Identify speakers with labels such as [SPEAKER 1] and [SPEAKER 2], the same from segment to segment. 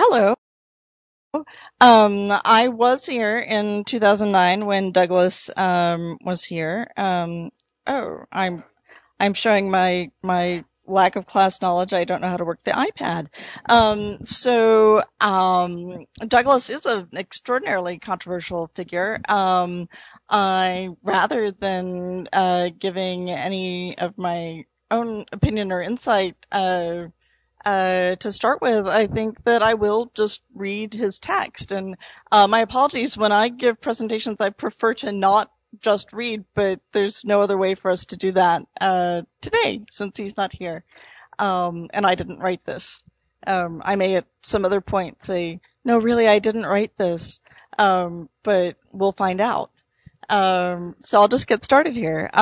[SPEAKER 1] Hello. I was here in 2009 when Douglas was here. I'm showing my lack of class knowledge. I don't know how to work the iPad. Douglas is an extraordinarily controversial figure. I rather than giving any of my own opinion or insight, to start with, I think that I will just read his text. And my apologies, when I give presentations, I prefer to not just read, but there's no other way for us to do that today since he's not here. And I didn't write this. I may at some other point say, no, really, I didn't write this, but we'll find out. So I'll just get started here.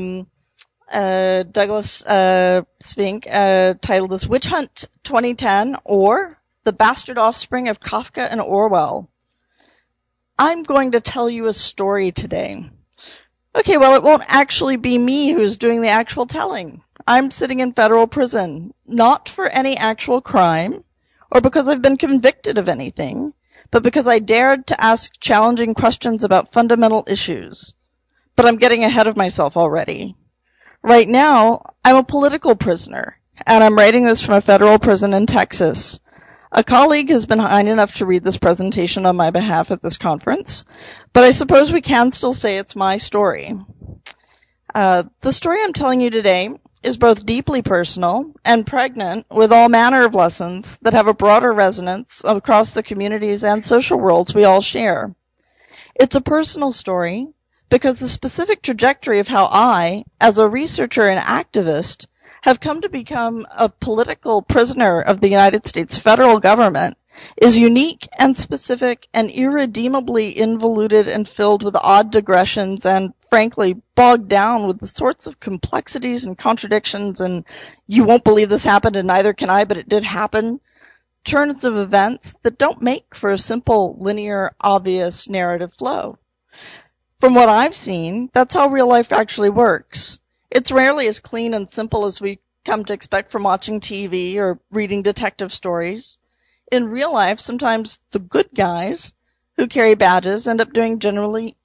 [SPEAKER 1] Douglas Spink titled this Witch Hunt 2010 or The Bastard Offspring of Kafka and Orwell. I'm going to tell you a story today. Okay, well, it won't actually be me who's doing the actual telling. I'm sitting in federal prison, not for any actual crime or because I've been convicted of anything, but because I dared to ask challenging questions about fundamental issues. But I'm getting ahead of myself already. Right now, I'm a political prisoner, and I'm writing this from a federal prison in Texas. A colleague has been kind enough to read this presentation on my behalf at this conference, but I suppose we can still say it's my story. The story I'm telling you today is both deeply personal and pregnant with all manner of lessons that have a broader resonance across the communities and social worlds we all share. It's a personal story because the specific trajectory of how I, as a researcher and activist, have come to become a political prisoner of the United States federal government is unique and specific and irredeemably involuted and filled with odd digressions and, frankly, bogged down with the sorts of complexities and contradictions and you won't believe this happened and neither can I, but it did happen, turns of events that don't make for a simple, linear, obvious narrative flow. From what I've seen, that's how real life actually works. It's rarely as clean and simple as we come to expect from watching TV or reading detective stories. In real life, sometimes the good guys who carry badges end up doing genuinely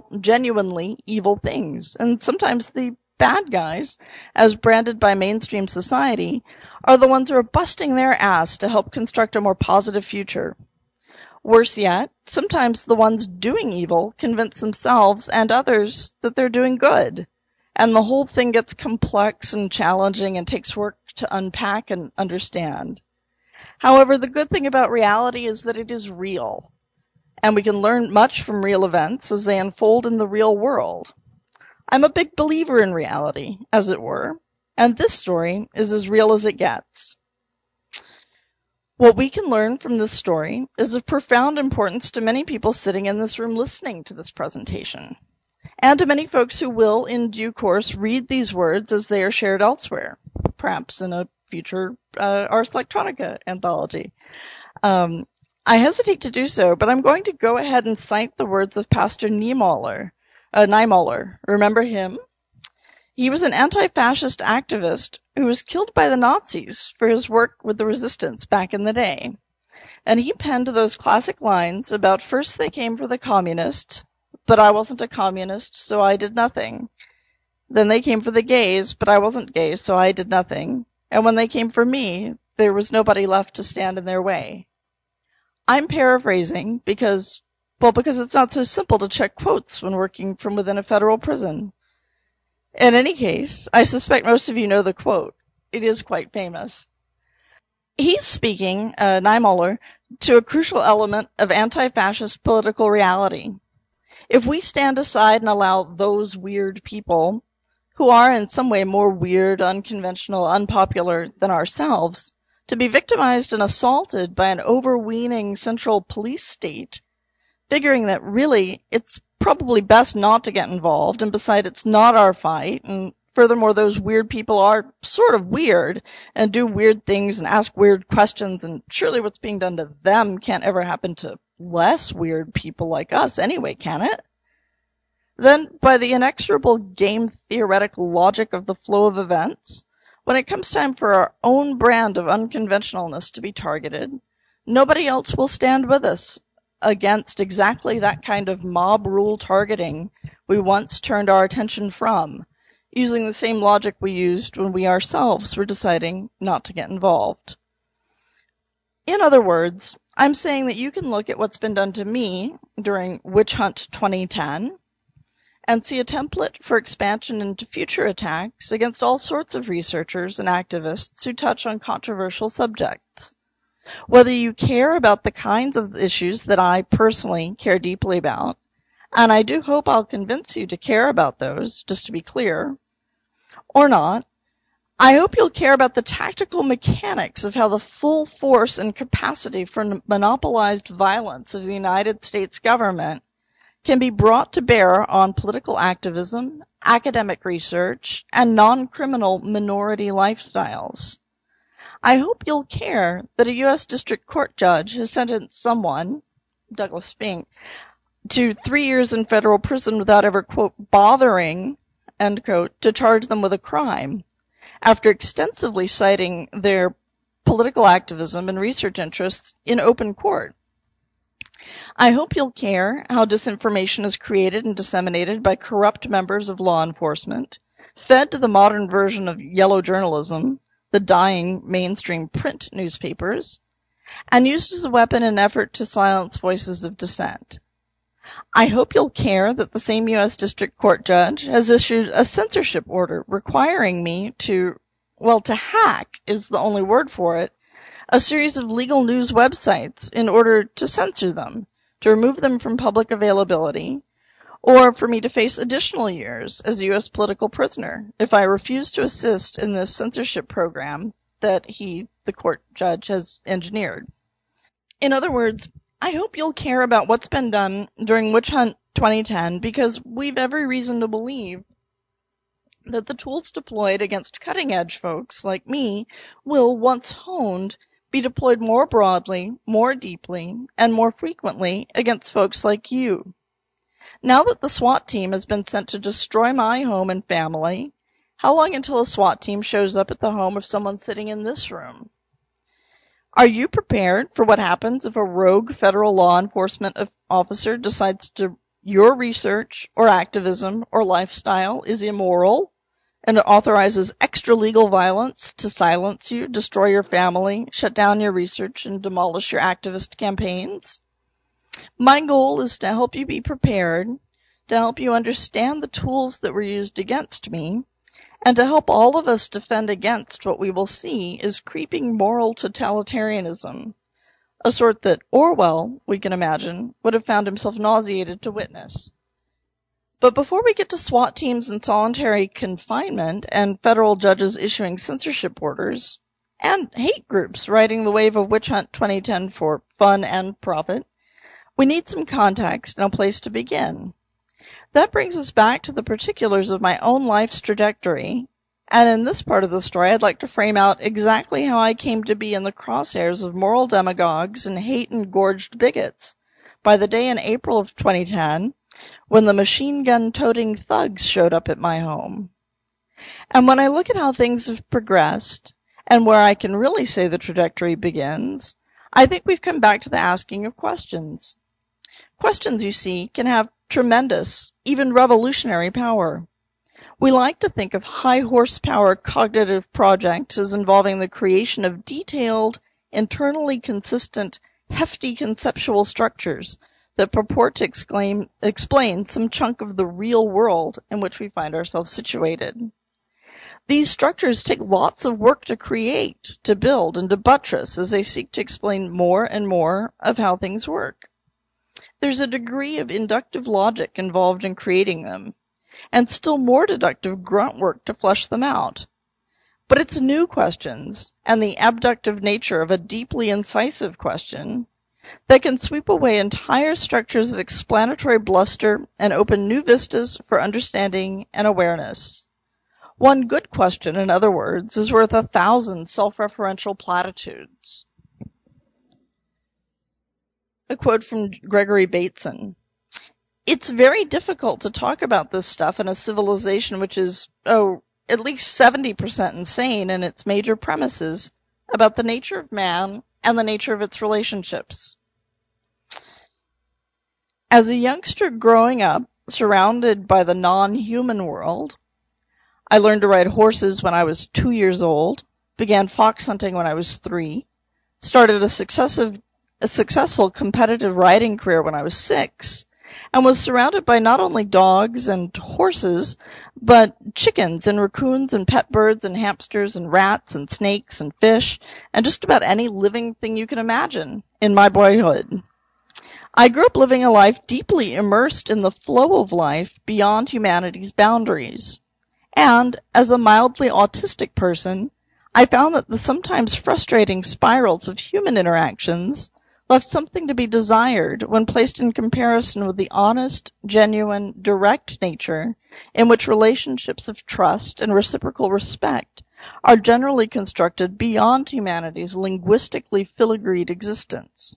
[SPEAKER 1] evil things. And sometimes the bad guys, as branded by mainstream society, are the ones who are busting their ass to help construct a more positive future. Worse yet, sometimes the ones doing evil convince themselves and others that they're doing good. And the whole thing gets complex and challenging and takes work to unpack and understand. However, the good thing about reality is that it is real. And we can learn much from real events as they unfold in the real world. I'm a big believer in reality, as it were, and this story is as real as it gets. What we can learn from this story is of profound importance to many people sitting in this room listening to this presentation, and to many folks who will, in due course, read these words as they are shared elsewhere, perhaps in a future Ars Electronica anthology. I hesitate to do so, but I'm going to go ahead and cite the words of Pastor Niemöller. Remember him? He was an anti-fascist activist who was killed by the Nazis for his work with the resistance back in the day. And he penned those classic lines about first they came for the communists, but I wasn't a communist, so I did nothing. Then they came for the gays, but I wasn't gay, so I did nothing. And when they came for me, there was nobody left to stand in their way. I'm paraphrasing because it's not so simple to check quotes when working from within a federal prison. In any case, I suspect most of you know the quote. It is quite famous. He's speaking, Niemöller, to a crucial element of anti-fascist political reality. If we stand aside and allow those weird people, who are in some way more weird, unconventional, unpopular than ourselves, to be victimized and assaulted by an overweening central police state, figuring that really it's probably best not to get involved, and besides, it's not our fight, and furthermore, those weird people are sort of weird, and do weird things and ask weird questions, and surely what's being done to them can't ever happen to less weird people like us anyway, can it? Then, by the inexorable game theoretical logic of the flow of events, when it comes time for our own brand of unconventionalness to be targeted, Nobody else will stand with us against exactly that kind of mob rule targeting we once turned our attention from, using the same logic we used when we ourselves were deciding not to get involved. In other words, I'm saying that you can look at what's been done to me during Witch Hunt 2010 and see a template for expansion into future attacks against all sorts of researchers and activists who touch on controversial subjects. Whether you care about the kinds of issues that I personally care deeply about, and I do hope I'll convince you to care about those, just to be clear, or not, I hope you'll care about the tactical mechanics of how the full force and capacity for monopolized violence of the United States government can be brought to bear on political activism, academic research, and non-criminal minority lifestyles. I hope you'll care that a U.S. District Court judge has sentenced someone, Douglas Fink, to 3 years in federal prison without ever, quote, bothering, end quote, to charge them with a crime, after extensively citing their political activism and research interests in open court. I hope you'll care how disinformation is created and disseminated by corrupt members of law enforcement, fed to the modern version of yellow journalism, the dying mainstream print newspapers, and used as a weapon in an effort to silence voices of dissent. I hope you'll care that the same U.S. District Court judge has issued a censorship order requiring me to hack is the only word for it, a series of legal news websites in order to censor them, to remove them from public availability, or for me to face additional years as a U.S. political prisoner if I refuse to assist in this censorship program that the court judge, has engineered. In other words, I hope you'll care about what's been done during Witch Hunt 2010 because we've every reason to believe that the tools deployed against cutting-edge folks like me will, once honed, be deployed more broadly, more deeply, and more frequently against folks like you. Now that the SWAT team has been sent to destroy my home and family, how long until a SWAT team shows up at the home of someone sitting in this room? Are you prepared for what happens if a rogue federal law enforcement officer decides your research or activism or lifestyle is immoral and authorizes extra-legal violence to silence you, destroy your family, shut down your research, and demolish your activist campaigns? My goal is to help you be prepared, to help you understand the tools that were used against me, and to help all of us defend against what we will see is creeping moral totalitarianism, a sort that Orwell, we can imagine, would have found himself nauseated to witness. But before we get to SWAT teams in solitary confinement and federal judges issuing censorship orders, and hate groups riding the wave of Witch Hunt 2010 for fun and profit, we need some context and a place to begin. That brings us back to the particulars of my own life's trajectory, and in this part of the story I'd like to frame out exactly how I came to be in the crosshairs of moral demagogues and hate-engorged bigots by the day in April of 2010 when the machine gun-toting thugs showed up at my home. And when I look at how things have progressed, and where I can really say the trajectory begins, I think we've come back to the asking of questions. Questions, you see, can have tremendous, even revolutionary power. We like to think of high-horsepower cognitive projects as involving the creation of detailed, internally consistent, hefty conceptual structures that purport to explain some chunk of the real world in which we find ourselves situated. These structures take lots of work to create, to build, and to buttress as they seek to explain more and more of how things work. There's a degree of inductive logic involved in creating them, and still more deductive grunt work to flesh them out. But it's new questions, and the abductive nature of a deeply incisive question, that can sweep away entire structures of explanatory bluster and open new vistas for understanding and awareness. One good question, in other words, is worth 1,000 self-referential platitudes. A quote from Gregory Bateson. It's very difficult to talk about this stuff in a civilization which is, at least 70% insane in its major premises, about the nature of man and the nature of its relationships. As a youngster growing up, surrounded by the non-human world, I learned to ride horses when I was 2 years old, began fox hunting when I was 3, started a successful competitive riding career when I was 6, and was surrounded by not only dogs and horses, but chickens and raccoons and pet birds and hamsters and rats and snakes and fish and just about any living thing you can imagine in my boyhood. I grew up living a life deeply immersed in the flow of life beyond humanity's boundaries. And, as a mildly autistic person, I found that the sometimes frustrating spirals of human interactions left something to be desired when placed in comparison with the honest, genuine, direct nature in which relationships of trust and reciprocal respect are generally constructed beyond humanity's linguistically filigreed existence.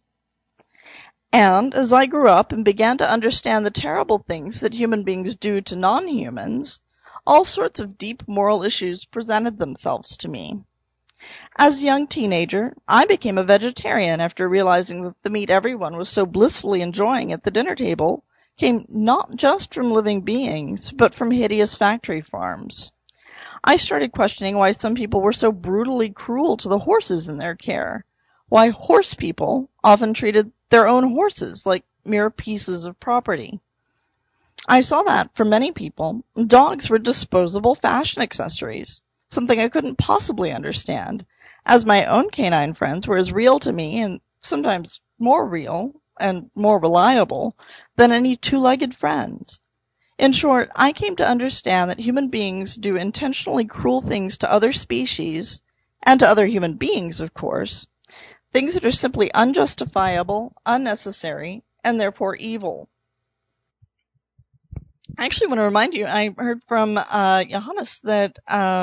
[SPEAKER 1] And as I grew up and began to understand the terrible things that human beings do to non-humans, all sorts of deep moral issues presented themselves to me. As a young teenager, I became a vegetarian after realizing that the meat everyone was so blissfully enjoying at the dinner table came not just from living beings, but from hideous factory farms. I started questioning why some people were so brutally cruel to the horses in their care, why horse people often treated their own horses like mere pieces of property. I saw that, for many people, dogs were disposable fashion accessories, something I couldn't possibly understand, as my own canine friends were as real to me, and sometimes more real and more reliable, than any two-legged friends. In short, I came to understand that human beings do intentionally cruel things to other species, and to other human beings, of course, things that are simply unjustifiable, unnecessary, and therefore evil. I actually want to remind you, I heard from Johannes that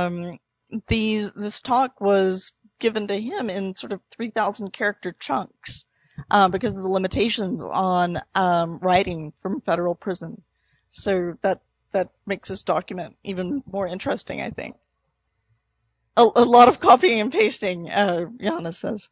[SPEAKER 1] this talk was given to him in sort of 3,000 character chunks because of the limitations on writing from federal prison. So that makes this document even more interesting, I think. A lot of copying and pasting, Johannes says.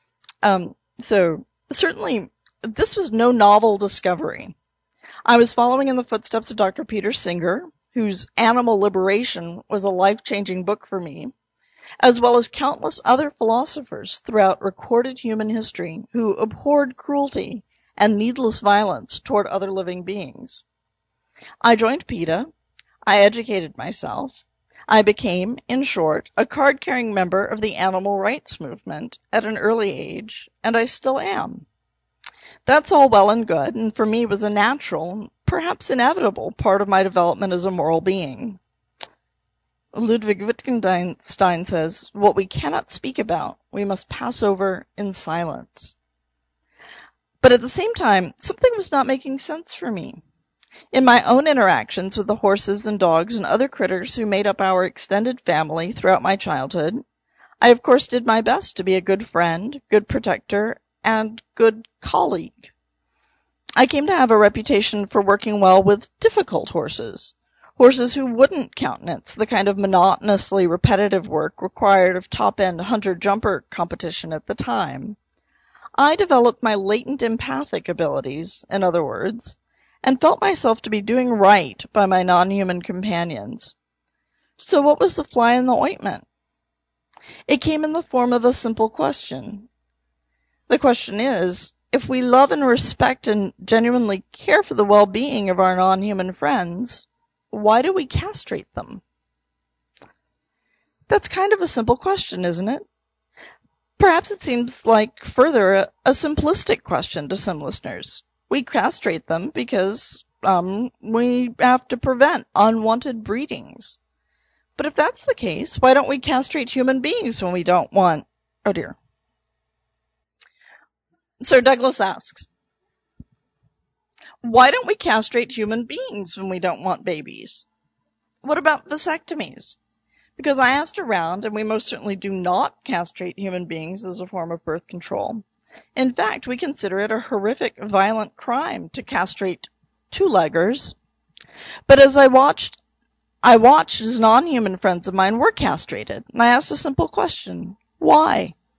[SPEAKER 1] So certainly, this was no novel discovery. I was following in the footsteps of Dr. Peter Singer, whose Animal Liberation was a life-changing book for me, as well as countless other philosophers throughout recorded human history who abhorred cruelty and needless violence toward other living beings. I joined PETA. I educated myself. I became, in short, a card-carrying member of the animal rights movement at an early age, and I still am. That's all well and good, and for me was a natural, perhaps inevitable, part of my development as a moral being. Ludwig Wittgenstein says, "What we cannot speak about, we must pass over in silence." But at the same time, something was not making sense for me. In my own interactions with the horses and dogs and other critters who made up our extended family throughout my childhood, I of course did my best to be a good friend, good protector, and good colleague. I came to have a reputation for working well with difficult horses who wouldn't countenance the kind of monotonously repetitive work required of top-end hunter-jumper competition at the time. I developed my latent empathic abilities, in other words, and felt myself to be doing right by my non-human companions. So what was the fly in the ointment? It came in the form of a simple question. The question is, if we love and respect and genuinely care for the well-being of our non-human friends, why do we castrate them? That's kind of a simple question, isn't it? Perhaps it seems like further a simplistic question to some listeners. We castrate them because we have to prevent unwanted breedings. But if that's the case, why don't we castrate human beings when we don't want... Oh dear. So Douglas asks, why don't we castrate human beings when we don't want babies? What about vasectomies? Because I asked around, and we most certainly do not castrate human beings as a form of birth control. In fact, we consider it a horrific, violent crime to castrate two-leggers. But as I watched as non-human friends of mine were castrated, and I asked a simple question. Why?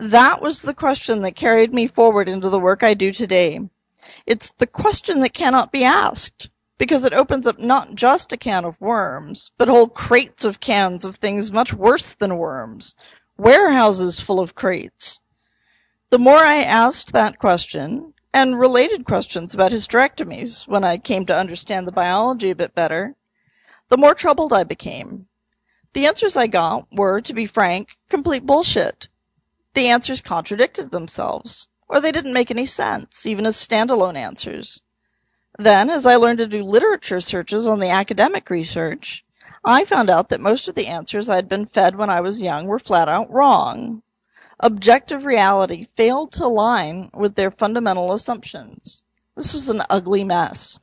[SPEAKER 1] That was the question that carried me forward into the work I do today. It's the question that cannot be asked, because it opens up not just a can of worms, but whole crates of cans of things much worse than worms, warehouses full of crates. The more I asked that question, and related questions about hysterectomies when I came to understand the biology a bit better, the more troubled I became. The answers I got were, to be frank, complete bullshit. The answers contradicted themselves, or they didn't make any sense, even as standalone answers. Then, as I learned to do literature searches on the academic research, I found out that most of the answers I'd been fed when I was young were flat out wrong. Objective reality failed to align with their fundamental assumptions. This was an ugly mess.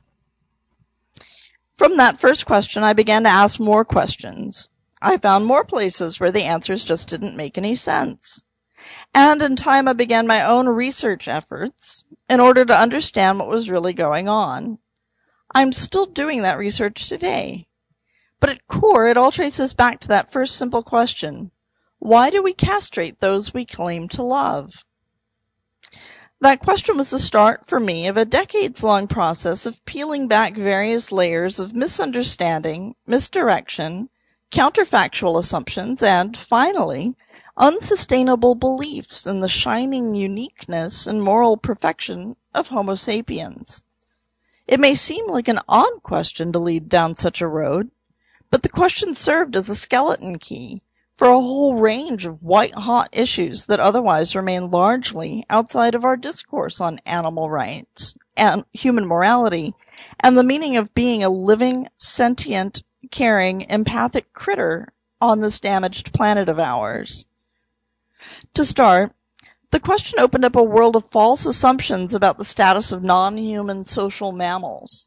[SPEAKER 1] From that first question, I began to ask more questions. I found more places where the answers just didn't make any sense. And in time, I began my own research efforts in order to understand what was really going on. I'm still doing that research today. But at core, it all traces back to that first simple question. Why do we castrate those we claim to love? That question was the start for me of a decades-long process of peeling back various layers of misunderstanding, misdirection, counterfactual assumptions, and, finally, unsustainable beliefs in the shining uniqueness and moral perfection of Homo sapiens. It may seem like an odd question to lead down such a road, but the question served as a skeleton key for a whole range of white-hot issues that otherwise remain largely outside of our discourse on animal rights and human morality and the meaning of being a living, sentient, caring, empathic critter on this damaged planet of ours. To start, the question opened up a world of false assumptions about the status of non-human social mammals.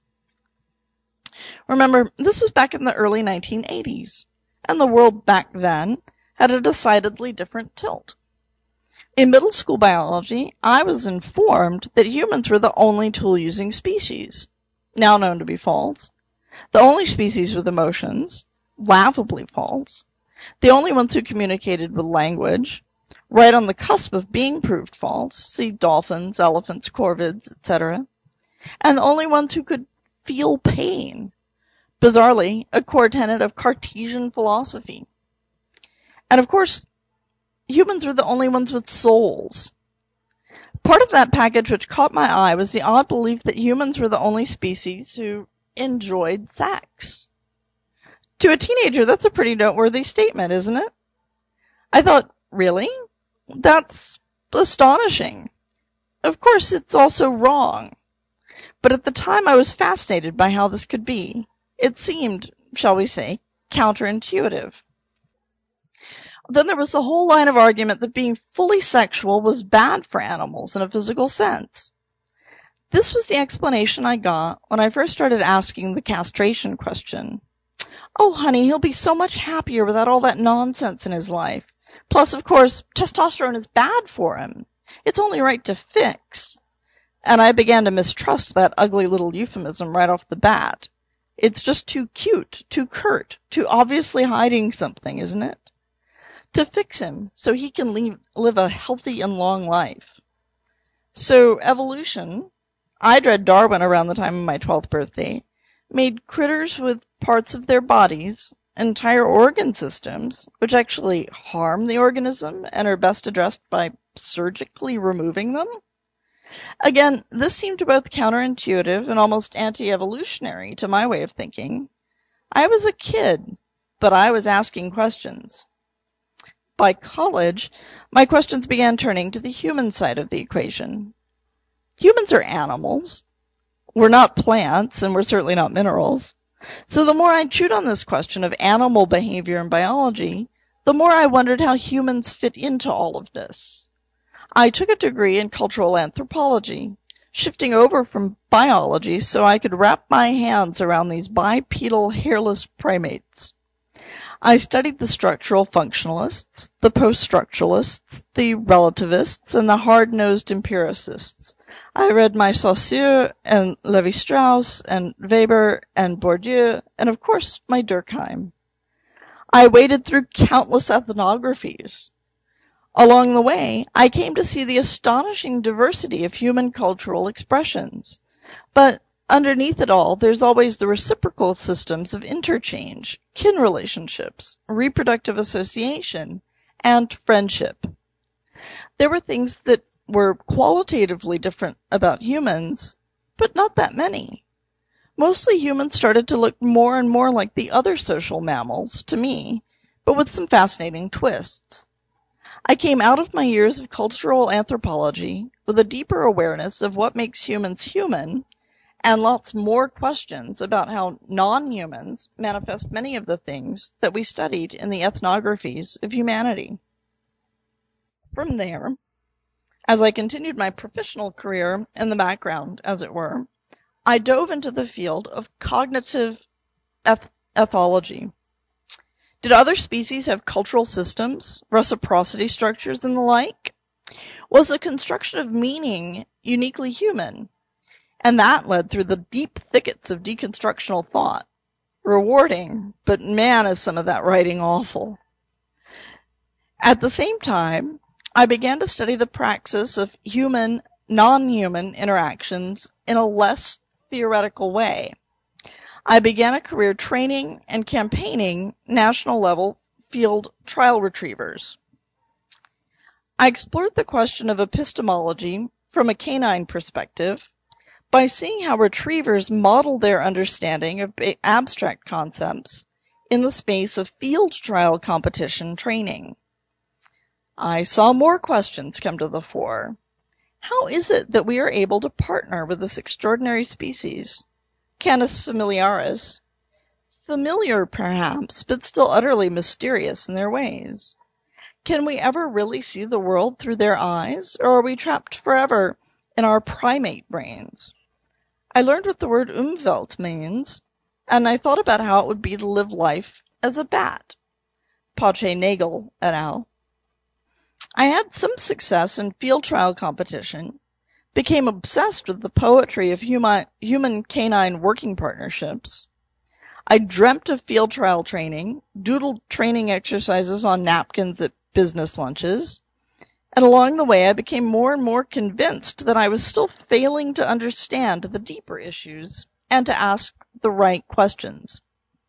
[SPEAKER 1] Remember, this was back in the early 1980s. And the world back then had a decidedly different tilt. In middle school biology, I was informed that humans were the only tool-using species, now known to be false, the only species with emotions, laughably false, the only ones who communicated with language, right on the cusp of being proved false, see dolphins, elephants, corvids, etc., and the only ones who could feel pain, bizarrely, a core tenet of Cartesian philosophy. And of course, humans were the only ones with souls. Part of that package which caught my eye was the odd belief that humans were the only species who enjoyed sex. To a teenager, that's a pretty noteworthy statement, isn't it? I thought, really? That's astonishing. Of course, it's also wrong. But at the time, I was fascinated by how this could be. It seemed, shall we say, counterintuitive. Then there was the whole line of argument that being fully sexual was bad for animals in a physical sense. This was the explanation I got when I first started asking the castration question. Oh, honey, he'll be so much happier without all that nonsense in his life. Plus, of course, testosterone is bad for him. It's only right to fix. And I began to mistrust that ugly little euphemism right off the bat. It's just too cute, too curt, too obviously hiding something, isn't it? To fix him so he can live a healthy and long life. So evolution, I'd read Darwin around the time of my 12th birthday, made critters with parts of their bodies, entire organ systems, which actually harm the organism and are best addressed by surgically removing them. Again, this seemed both counterintuitive and almost anti-evolutionary to my way of thinking. I was a kid, but I was asking questions. By college, my questions began turning to the human side of the equation. Humans are animals. We're not plants, and we're certainly not minerals. So the more I chewed on this question of animal behavior and biology, the more I wondered how humans fit into all of this. I took a degree in cultural anthropology, shifting over from biology so I could wrap my hands around these bipedal hairless primates. I studied the structural functionalists, the post-structuralists, the relativists, and the hard-nosed empiricists. I read my Saussure and Lévi-Strauss and Weber and Bourdieu, and of course my Durkheim. I waded through countless ethnographies. Along the way, I came to see the astonishing diversity of human cultural expressions. But underneath it all, there's always the reciprocal systems of interchange, kin relationships, reproductive association, and friendship. There were things that were qualitatively different about humans, but not that many. Mostly humans started to look more and more like the other social mammals, to me, but with some fascinating twists. I came out of my years of cultural anthropology with a deeper awareness of what makes humans human, and lots more questions about how non-humans manifest many of the things that we studied in the ethnographies of humanity. From there, as I continued my professional career in the background, as it were, I dove into the field of cognitive ethology. Did other species have cultural systems, reciprocity structures, and the like? Was the construction of meaning uniquely human? And that led through the deep thickets of deconstructional thought. Rewarding, but man, is some of that writing awful. At the same time, I began to study the praxis of human, non-human interactions in a less theoretical way. I began a career training and campaigning national-level field trial retrievers. I explored the question of epistemology from a canine perspective by seeing how retrievers model their understanding of abstract concepts in the space of field trial competition training. I saw more questions come to the fore. How is it that we are able to partner with this extraordinary species? Canis familiaris. Familiar, perhaps, but still utterly mysterious in their ways. Can we ever really see the world through their eyes, or are we trapped forever in our primate brains? I learned what the word Umwelt means, and I thought about how it would be to live life as a bat. Pache Nagel et al. I had some success in field trial competition, became obsessed with the poetry of human-canine working partnerships. I dreamt of field trial training, doodled training exercises on napkins at business lunches, and along the way I became more and more convinced that I was still failing to understand the deeper issues and to ask the right questions.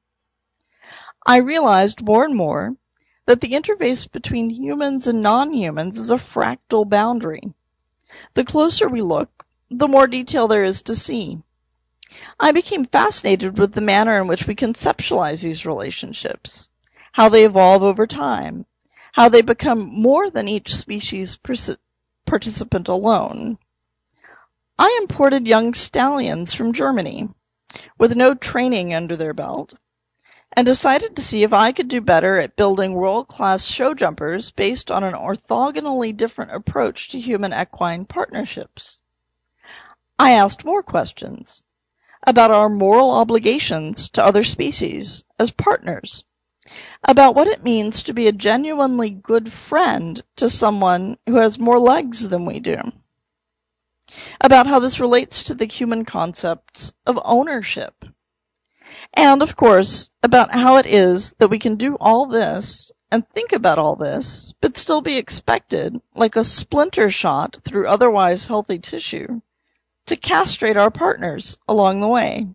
[SPEAKER 1] I realized more and more that the interface between humans and non-humans is a fractal boundary. The closer we look, the more detail there is to see. I became fascinated with the manner in which we conceptualize these relationships, how they evolve over time, how they become more than each species participant alone. I imported young stallions from Germany, with no training under their belt, and decided to see if I could do better at building world-class show jumpers based on an orthogonally different approach to human equine partnerships. I asked more questions about our moral obligations to other species as partners, about what it means to be a genuinely good friend to someone who has more legs than we do, about how this relates to the human concepts of ownership, and, of course, about how it is that we can do all this and think about all this, but still be expected, like a splinter shot through otherwise healthy tissue, to castrate our partners along the way.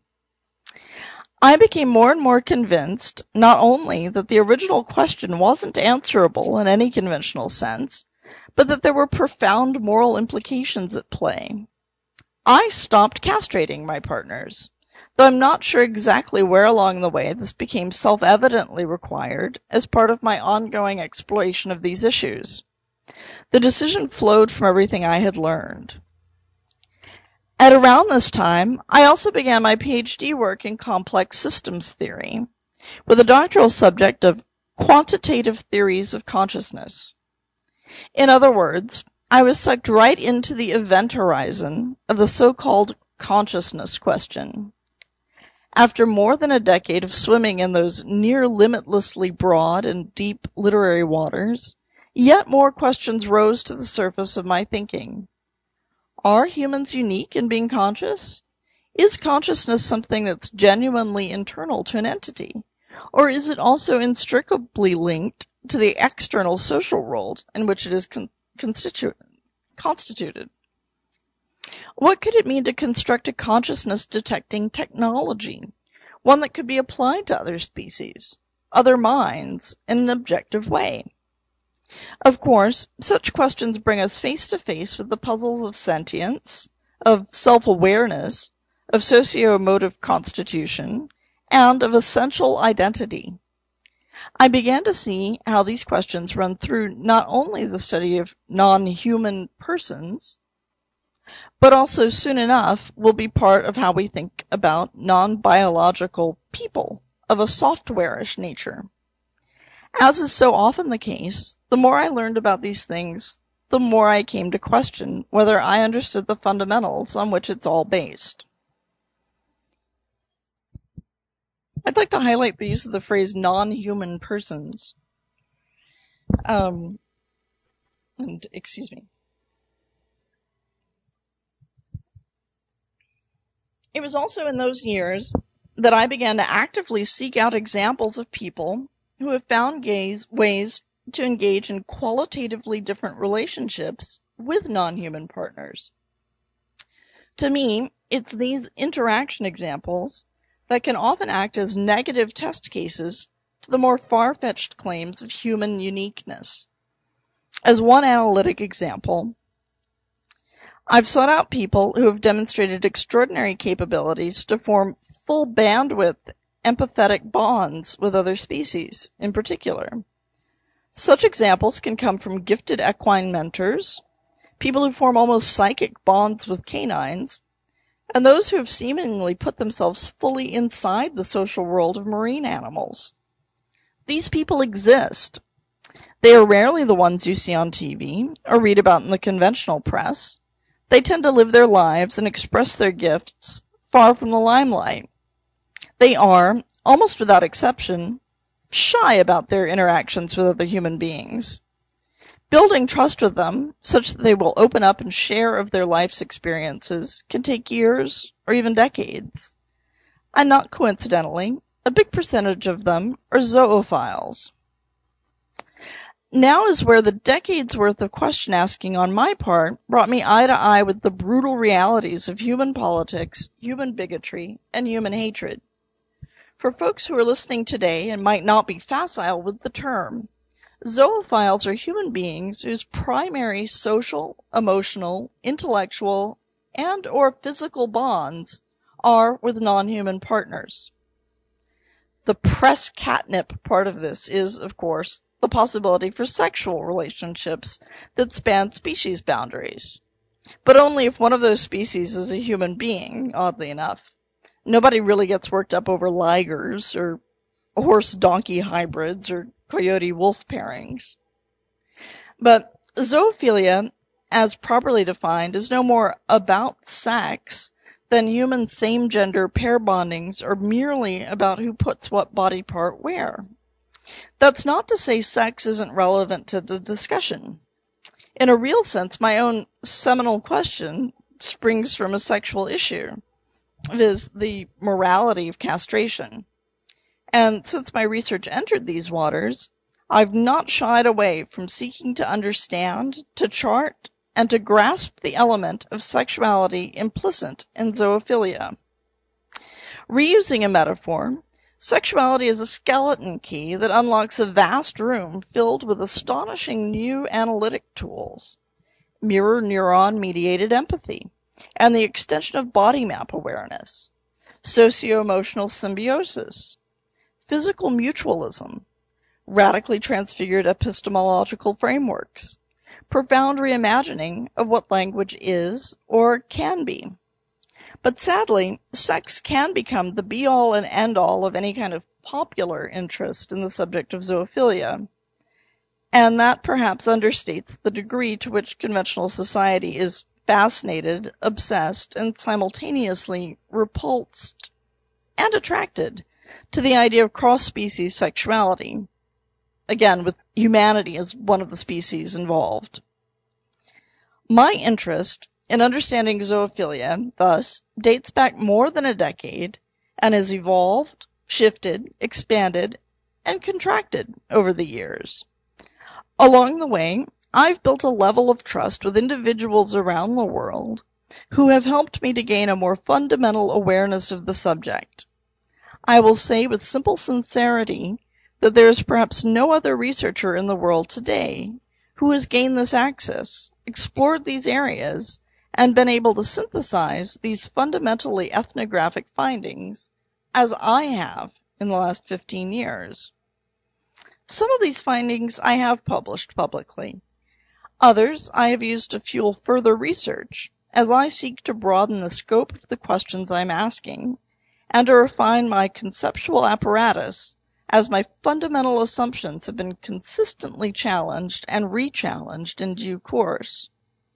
[SPEAKER 1] I became more and more convinced not only that the original question wasn't answerable in any conventional sense, but that there were profound moral implications at play. I stopped castrating my partners, though I'm not sure exactly where along the way this became self-evidently required as part of my ongoing exploration of these issues. The decision flowed from everything I had learned. At around this time, I also began my PhD work in complex systems theory, with a doctoral subject of quantitative theories of consciousness. In other words, I was sucked right into the event horizon of the so-called consciousness question. After more than a decade of swimming in those near-limitlessly broad and deep literary waters, yet more questions rose to the surface of my thinking. Are humans unique in being conscious? Is consciousness something that's genuinely internal to an entity? Or is it also inextricably linked to the external social world in which it is constituted? What could it mean to construct a consciousness-detecting technology, one that could be applied to other species, other minds, in an objective way? Of course, such questions bring us face to face with the puzzles of sentience, of self-awareness, of socio-emotive constitution, and of essential identity. I began to see how these questions run through not only the study of non-human persons, but also soon enough will be part of how we think about non-biological people of a software-ish nature. As is so often the case, the more I learned about these things, the more I came to question whether I understood the fundamentals on which it's all based. I'd like to highlight the use of the phrase non-human persons. Excuse me. It was also in those years that I began to actively seek out examples of people who have found ways to engage in qualitatively different relationships with non-human partners. To me, it's these interaction examples that can often act as negative test cases to the more far-fetched claims of human uniqueness. As one analytic example, I've sought out people who have demonstrated extraordinary capabilities to form full bandwidth empathetic bonds with other species in particular. Such examples can come from gifted equine mentors, people who form almost psychic bonds with canines, and those who have seemingly put themselves fully inside the social world of marine animals. These people exist. They are rarely the ones you see on TV or read about in the conventional press. They tend to live their lives and express their gifts far from the limelight. They are, almost without exception, shy about their interactions with other human beings. Building trust with them, such that they will open up and share of their life's experiences, can take years or even decades. And not coincidentally, a big percentage of them are zoophiles. Now is where the decades worth of question asking on my part brought me eye to eye with the brutal realities of human politics, human bigotry, and human hatred. For folks who are listening today and might not be facile with the term, zoophiles are human beings whose primary social, emotional, intellectual, and or physical bonds are with non-human partners. The press catnip part of this is, of course, the possibility for sexual relationships that span species boundaries, but only if one of those species is a human being, oddly enough. Nobody really gets worked up over ligers or horse-donkey hybrids or coyote-wolf pairings. But zoophilia, as properly defined, is no more about sex than human same-gender pair bondings are merely about who puts what body part where. That's not to say sex isn't relevant to the discussion. In a real sense, my own seminal question springs from a sexual issue, viz. The morality of castration. And since my research entered these waters, I've not shied away from seeking to understand, to chart, and to grasp the element of sexuality implicit in zoophilia. Reusing a metaphor, sexuality is a skeleton key that unlocks a vast room filled with astonishing new analytic tools, mirror neuron-mediated empathy, and the extension of body map awareness, socio-emotional symbiosis, physical mutualism, radically transfigured epistemological frameworks, profound reimagining of what language is or can be. But sadly, sex can become the be-all and end-all of any kind of popular interest in the subject of zoophilia, and that perhaps understates the degree to which conventional society is fascinated, obsessed, and simultaneously repulsed and attracted to the idea of cross-species sexuality, again with humanity as one of the species involved. My interest in understanding zoophilia, thus, dates back more than a decade and has evolved, shifted, expanded, and contracted over the years. Along the way, I've built a level of trust with individuals around the world who have helped me to gain a more fundamental awareness of the subject. I will say with simple sincerity that there is perhaps no other researcher in the world today who has gained this access, explored these areas, and been able to synthesize these fundamentally ethnographic findings as I have in the last 15 years. Some of these findings I have published publicly. Others I have used to fuel further research as I seek to broaden the scope of the questions I'm asking and to refine my conceptual apparatus as my fundamental assumptions have been consistently challenged and re-challenged in due course.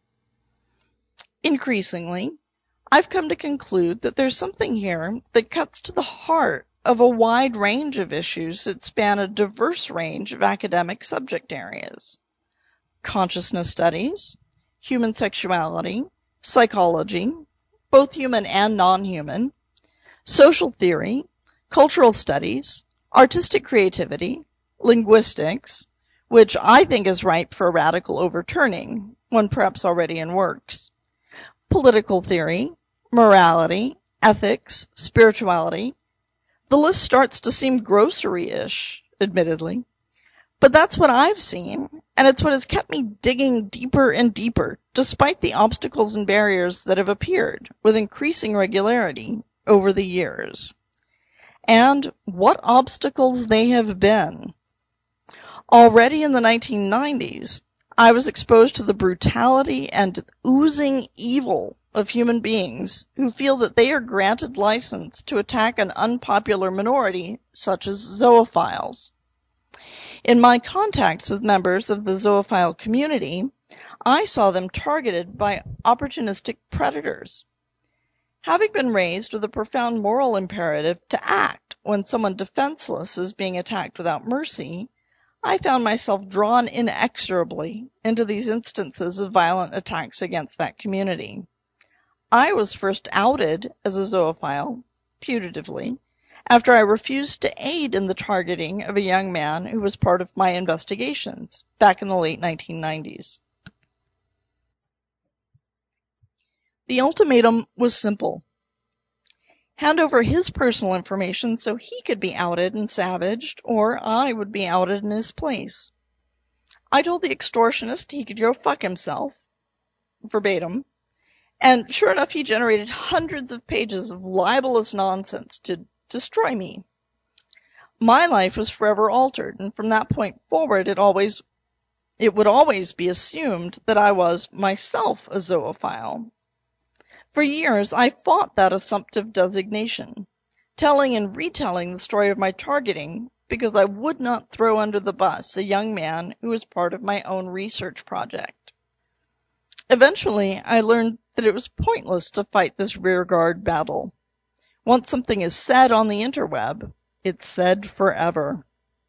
[SPEAKER 1] Increasingly, I've come to conclude that there's something here that cuts to the heart of a wide range of issues that span a diverse range of academic subject areas. Consciousness studies, human sexuality, psychology, both human and non-human, social theory, cultural studies, artistic creativity, linguistics, which I think is ripe for a radical overturning, one perhaps already in works, political theory, morality, ethics, spirituality. The list starts to seem grocery-ish, admittedly. But that's what I've seen, and it's what has kept me digging deeper and deeper, despite the obstacles and barriers that have appeared with increasing regularity over the years. And what obstacles they have been. Already in the 1990s, I was exposed to the brutality and oozing evil of human beings who feel that they are granted license to attack an unpopular minority, such as zoophiles. In my contacts with members of the zoophile community, I saw them targeted by opportunistic predators. Having been raised with a profound moral imperative to act when someone defenseless is being attacked without mercy, I found myself drawn inexorably into these instances of violent attacks against that community. I was first outed as a zoophile, putatively, after I refused to aid in the targeting of a young man who was part of my investigations back in the late 1990s. The ultimatum was simple. Hand over his personal information so he could be outed and savaged, or I would be outed in his place. I told the extortionist he could go fuck himself, verbatim, and sure enough he generated hundreds of pages of libelous nonsense to destroy me. My life was forever altered, and from that point forward it would always be assumed that I was myself a zoophile. For years I fought that assumptive designation, telling and retelling the story of my targeting because I would not throw under the bus a young man who was part of my own research project. Eventually, I learned that it was pointless to fight this rearguard battle. Once something is said on the interweb, it's said forever.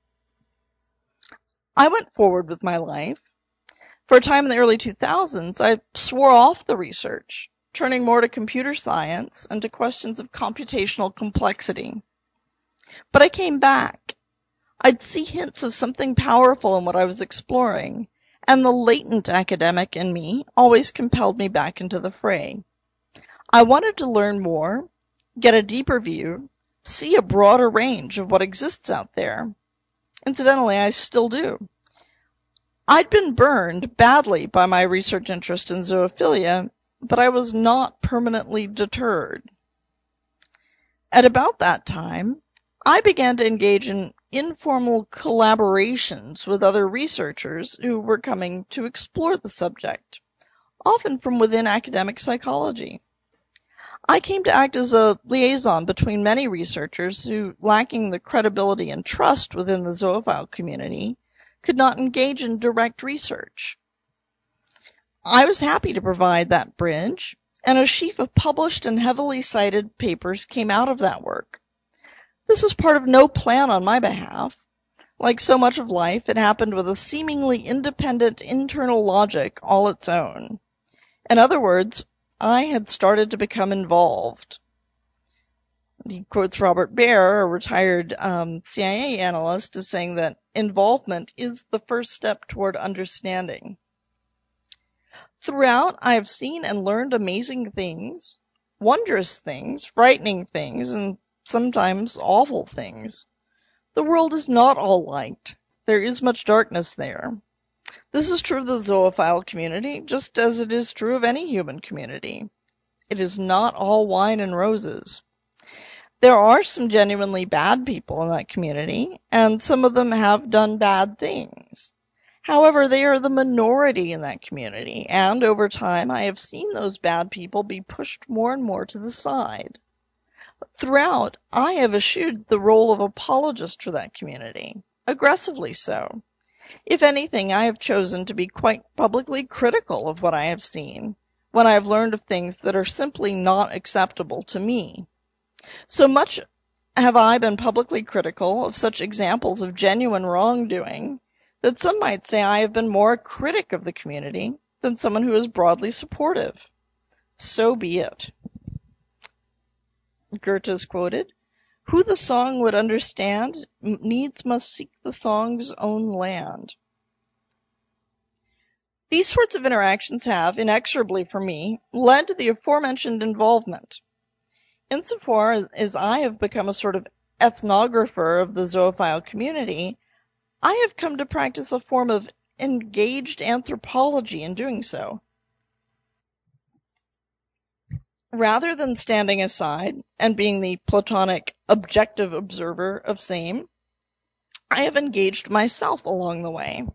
[SPEAKER 1] I went forward with my life. For a time in the early 2000s, I swore off the research, turning more to computer science and to questions of computational complexity. But I came back. I'd see hints of something powerful in what I was exploring, and the latent academic in me always compelled me back into the fray. I wanted to learn more, get a deeper view, see a broader range of what exists out there. Incidentally, I still do. I'd been burned badly by my research interest in zoophilia, but I was not permanently deterred. At about that time, I began to engage in informal collaborations with other researchers who were coming to explore the subject, often from within academic psychology. I came to act as a liaison between many researchers who, lacking the credibility and trust within the zoophile community, could not engage in direct research. I was happy to provide that bridge, and a sheaf of published and heavily cited papers came out of that work. This was part of no plan on my behalf. Like so much of life, it happened with a seemingly independent internal logic all its own. In other words, I had started to become involved. He quotes Robert Baer, a retired CIA analyst, as saying that involvement is the first step toward understanding. Throughout, I have seen and learned amazing things, wondrous things, frightening things, and sometimes awful things. The world is not all light. There is much darkness there. This is true of the zoophile community, just as it is true of any human community. It is not all wine and roses. There are some genuinely bad people in that community, and some of them have done bad things. However, they are the minority in that community, and over time I have seen those bad people be pushed more and more to the side. Throughout, I have eschewed the role of apologist for that community, aggressively so. If anything, I have chosen to be quite publicly critical of what I have seen, when I have learned of things that are simply not acceptable to me. So much have I been publicly critical of such examples of genuine wrongdoing that some might say I have been more a critic of the community than someone who is broadly supportive. So be it. Goethe is quoted, "Who the song would understand needs must seek the song's own land." These sorts of interactions have, inexorably for me, led to the aforementioned involvement. Insofar as I have become a sort of ethnographer of the zoophile community, I have come to practice a form of engaged anthropology in doing so. Rather than standing aside and being the Platonic objective observer of same, I have engaged myself along the way.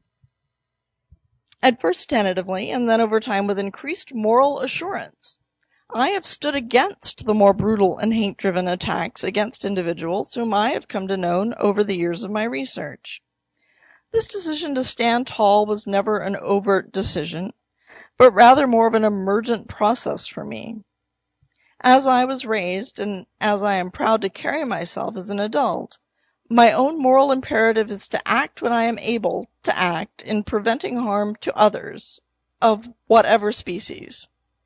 [SPEAKER 1] At first tentatively, and then over time with increased moral assurance. I have stood against the more brutal and hate-driven attacks against individuals whom I have come to know over the years of my research. This decision to stand tall was never an overt decision, but rather more of an emergent process for me. As I was raised, and as I am proud to carry myself as an adult, my own moral imperative is to act when I am able to act in preventing harm to others, of whatever species.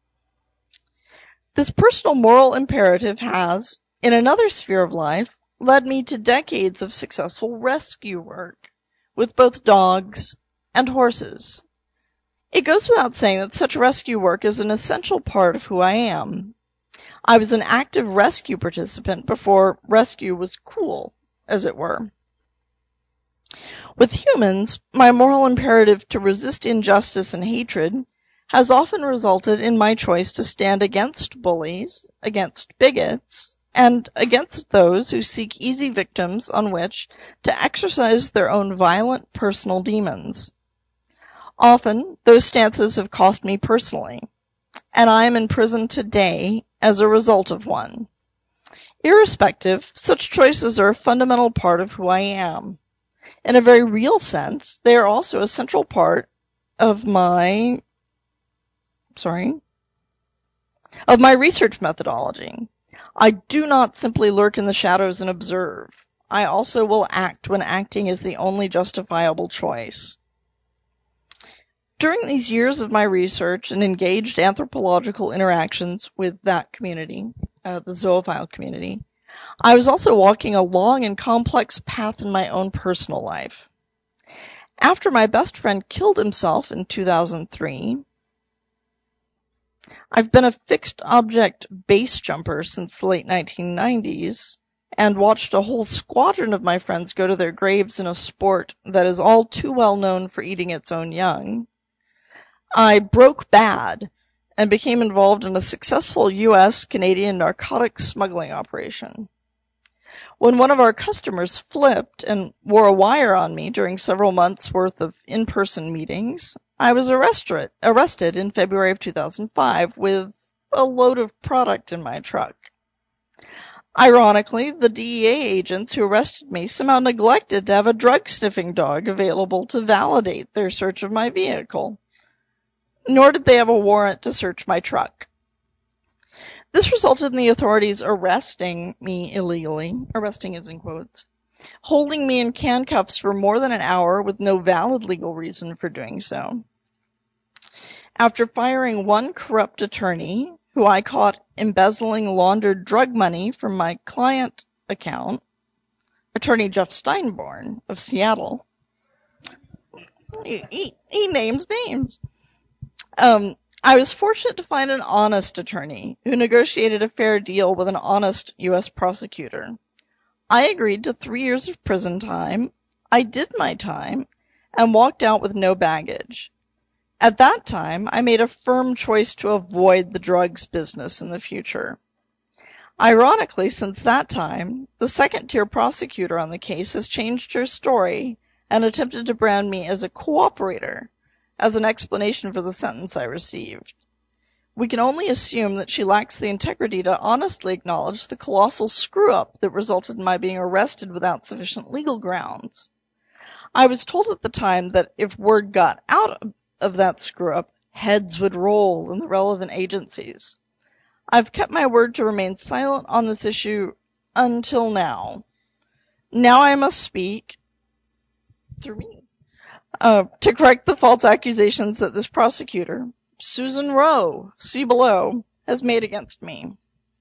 [SPEAKER 1] This personal moral imperative has, in another sphere of life, led me to decades of successful rescue work, with both dogs and horses. It goes without saying that such rescue work is an essential part of who I am. I was an active rescue participant before rescue was cool, as it were. With humans, my moral imperative to resist injustice and hatred has often resulted in my choice to stand against bullies, against bigots, and against those who seek easy victims on which to exercise their own violent personal demons. Often, those stances have cost me personally, and I am in prison today as a result of one. Irrespective, such choices are a fundamental part of who I am. In a very real sense, they are also a central part of my research methodology. I do not simply lurk in the shadows and observe. I also will act when acting is the only justifiable choice. During these years of my research and engaged anthropological interactions with that community, the zoophile community, I was also walking a long and complex path in my own personal life. After my best friend killed himself in 2003, I've been a fixed object base jumper since the late 1990s and watched a whole squadron of my friends go to their graves in a sport that is all too well known for eating its own young. I broke bad and became involved in a successful U.S.-Canadian narcotics smuggling operation. When one of our customers flipped and wore a wire on me during several months' worth of in-person meetings, I was arrested in February of 2005 with a load of product in my truck. Ironically, the DEA agents who arrested me somehow neglected to have a drug-sniffing dog available to validate their search of my vehicle. Nor did they have a warrant to search my truck. This resulted in the authorities arresting me illegally, arresting is in quotes, holding me in handcuffs for more than an hour with no valid legal reason for doing so. After firing one corrupt attorney, who I caught embezzling laundered drug money from my client account, attorney Jeff Steinborn of Seattle. He names names. I was fortunate to find an honest attorney who negotiated a fair deal with an honest U.S. prosecutor. I agreed to 3 years of prison time. I did my time and walked out with no baggage. At that time, I made a firm choice to avoid the drugs business in the future. Ironically, since that time, the second-tier prosecutor on the case has changed her story and attempted to brand me as a cooperator, as an explanation for the sentence I received. We can only assume that she lacks the integrity to honestly acknowledge the colossal screw-up that resulted in my being arrested without sufficient legal grounds. I was told at the time that if word got out of that screw-up, heads would roll in the relevant agencies. I've kept my word to remain silent on this issue until now. Now I must speak through me to correct the false accusations that this prosecutor, Susan Rowe, see below, has made against me.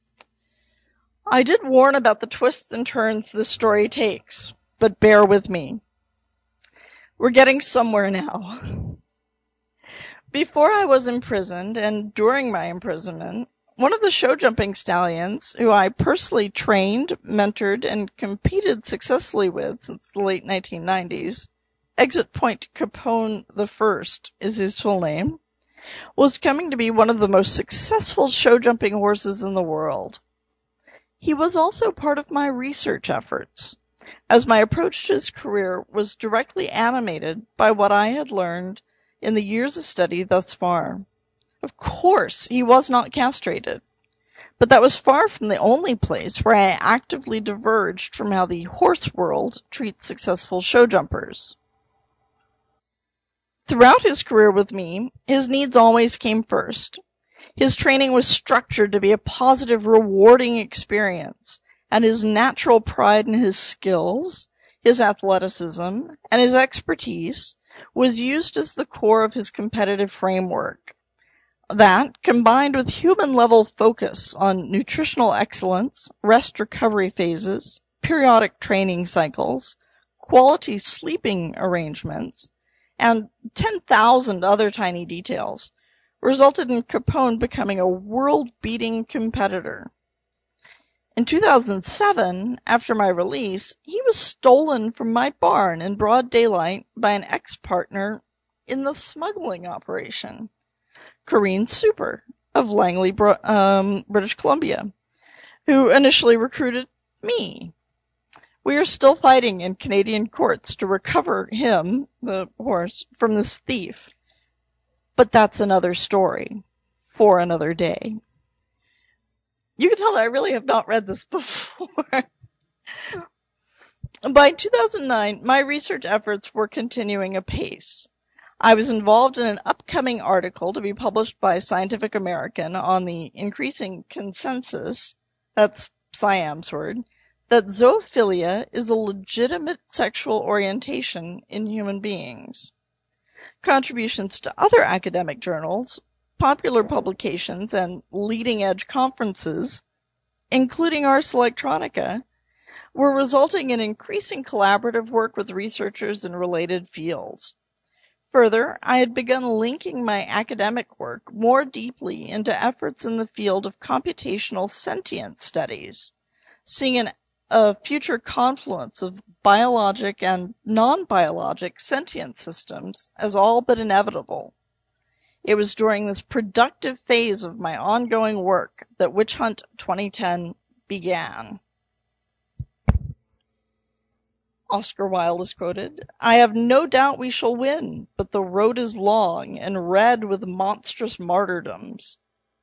[SPEAKER 1] I did warn about the twists and turns this story takes, but bear with me. We're getting somewhere now. Before I was imprisoned and during my imprisonment, one of the show jumping stallions, who I personally trained, mentored, and competed successfully with since the late 1990s, Exit Point Capone I is his full name, was coming to be one of the most successful show jumping horses in the world. He was also part of my research efforts, as my approach to his career was directly animated by what I had learned in the years of study thus far. Of course, he was not castrated, but that was far from the only place where I actively diverged from how the horse world treats successful show jumpers. Throughout his career with me, his needs always came first. His training was structured to be a positive, rewarding experience, and his natural pride in his skills, his athleticism, and his expertise was used as the core of his competitive framework. That, combined with human-level focus on nutritional excellence, rest recovery phases, periodic training cycles, quality sleeping arrangements, and 10,000 other tiny details, resulted in Capone becoming a world-beating competitor. In 2007, after my release, he was stolen from my barn in broad daylight by an ex-partner in the smuggling operation, Corrine Super of Langley, British Columbia, who initially recruited me. We are still fighting in Canadian courts to recover him, the horse, from this thief. But that's another story for another day. You can tell that I really have not read this before. By 2009, my research efforts were continuing apace. I was involved in an upcoming article to be published by Scientific American on the increasing consensus, that's Siam's word, that zoophilia is a legitimate sexual orientation in human beings. Contributions to other academic journals, popular publications, and leading-edge conferences, including Ars Electronica, were resulting in increasing collaborative work with researchers in related fields. Further, I had begun linking my academic work more deeply into efforts in the field of computational sentient studies, seeing a future confluence of biologic and non-biologic sentient systems as all but inevitable. It was during this productive phase of my ongoing work that Witch Hunt 2010 began. Oscar Wilde is quoted, "I have no doubt we shall win, but the road is long and red with monstrous martyrdoms."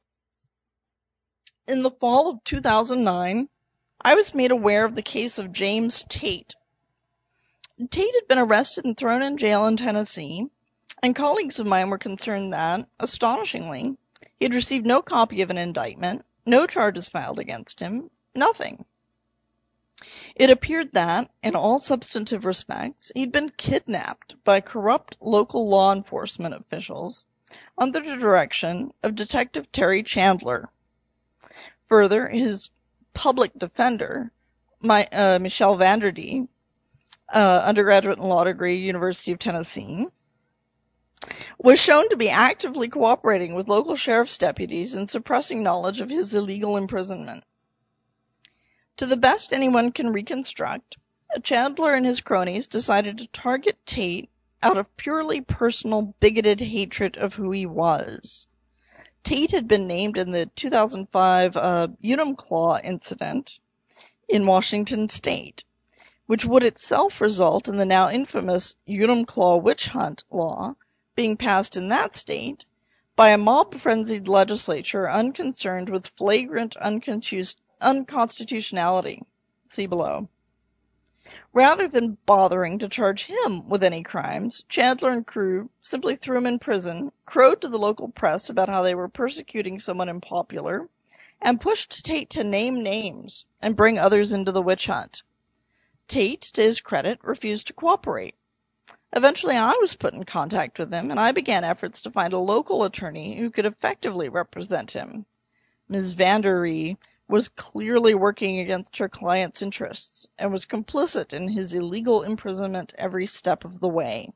[SPEAKER 1] In the fall of 2009, I was made aware of the case of James Tate. Tate had been arrested and thrown in jail in Tennessee, and colleagues of mine were concerned that, astonishingly, he had received no copy of an indictment, no charges filed against him, nothing. It appeared that, in all substantive respects, he'd been kidnapped by corrupt local law enforcement officials under the direction of Detective Terry Chandler. Further, his public defender, Michelle Vanderdee, undergraduate in law degree, University of Tennessee, was shown to be actively cooperating with local sheriff's deputies in suppressing knowledge of his illegal imprisonment. To the best anyone can reconstruct, Chandler and his cronies decided to target Tate out of purely personal, bigoted hatred of who he was. Tate had been named in the 2005 Enumclaw incident in Washington state, which would itself result in the now infamous Enumclaw witch hunt law being passed in that state by a mob-frenzied legislature unconcerned with flagrant unconstitutionality. See below. Rather than bothering to charge him with any crimes, Chandler and crew simply threw him in prison, crowed to the local press about how they were persecuting someone unpopular, and pushed Tate to name names and bring others into the witch hunt. Tate, to his credit, refused to cooperate. Eventually I was put in contact with him, and I began efforts to find a local attorney who could effectively represent him. Ms. Vanderdee was clearly working against her client's interests and was complicit in his illegal imprisonment every step of the way.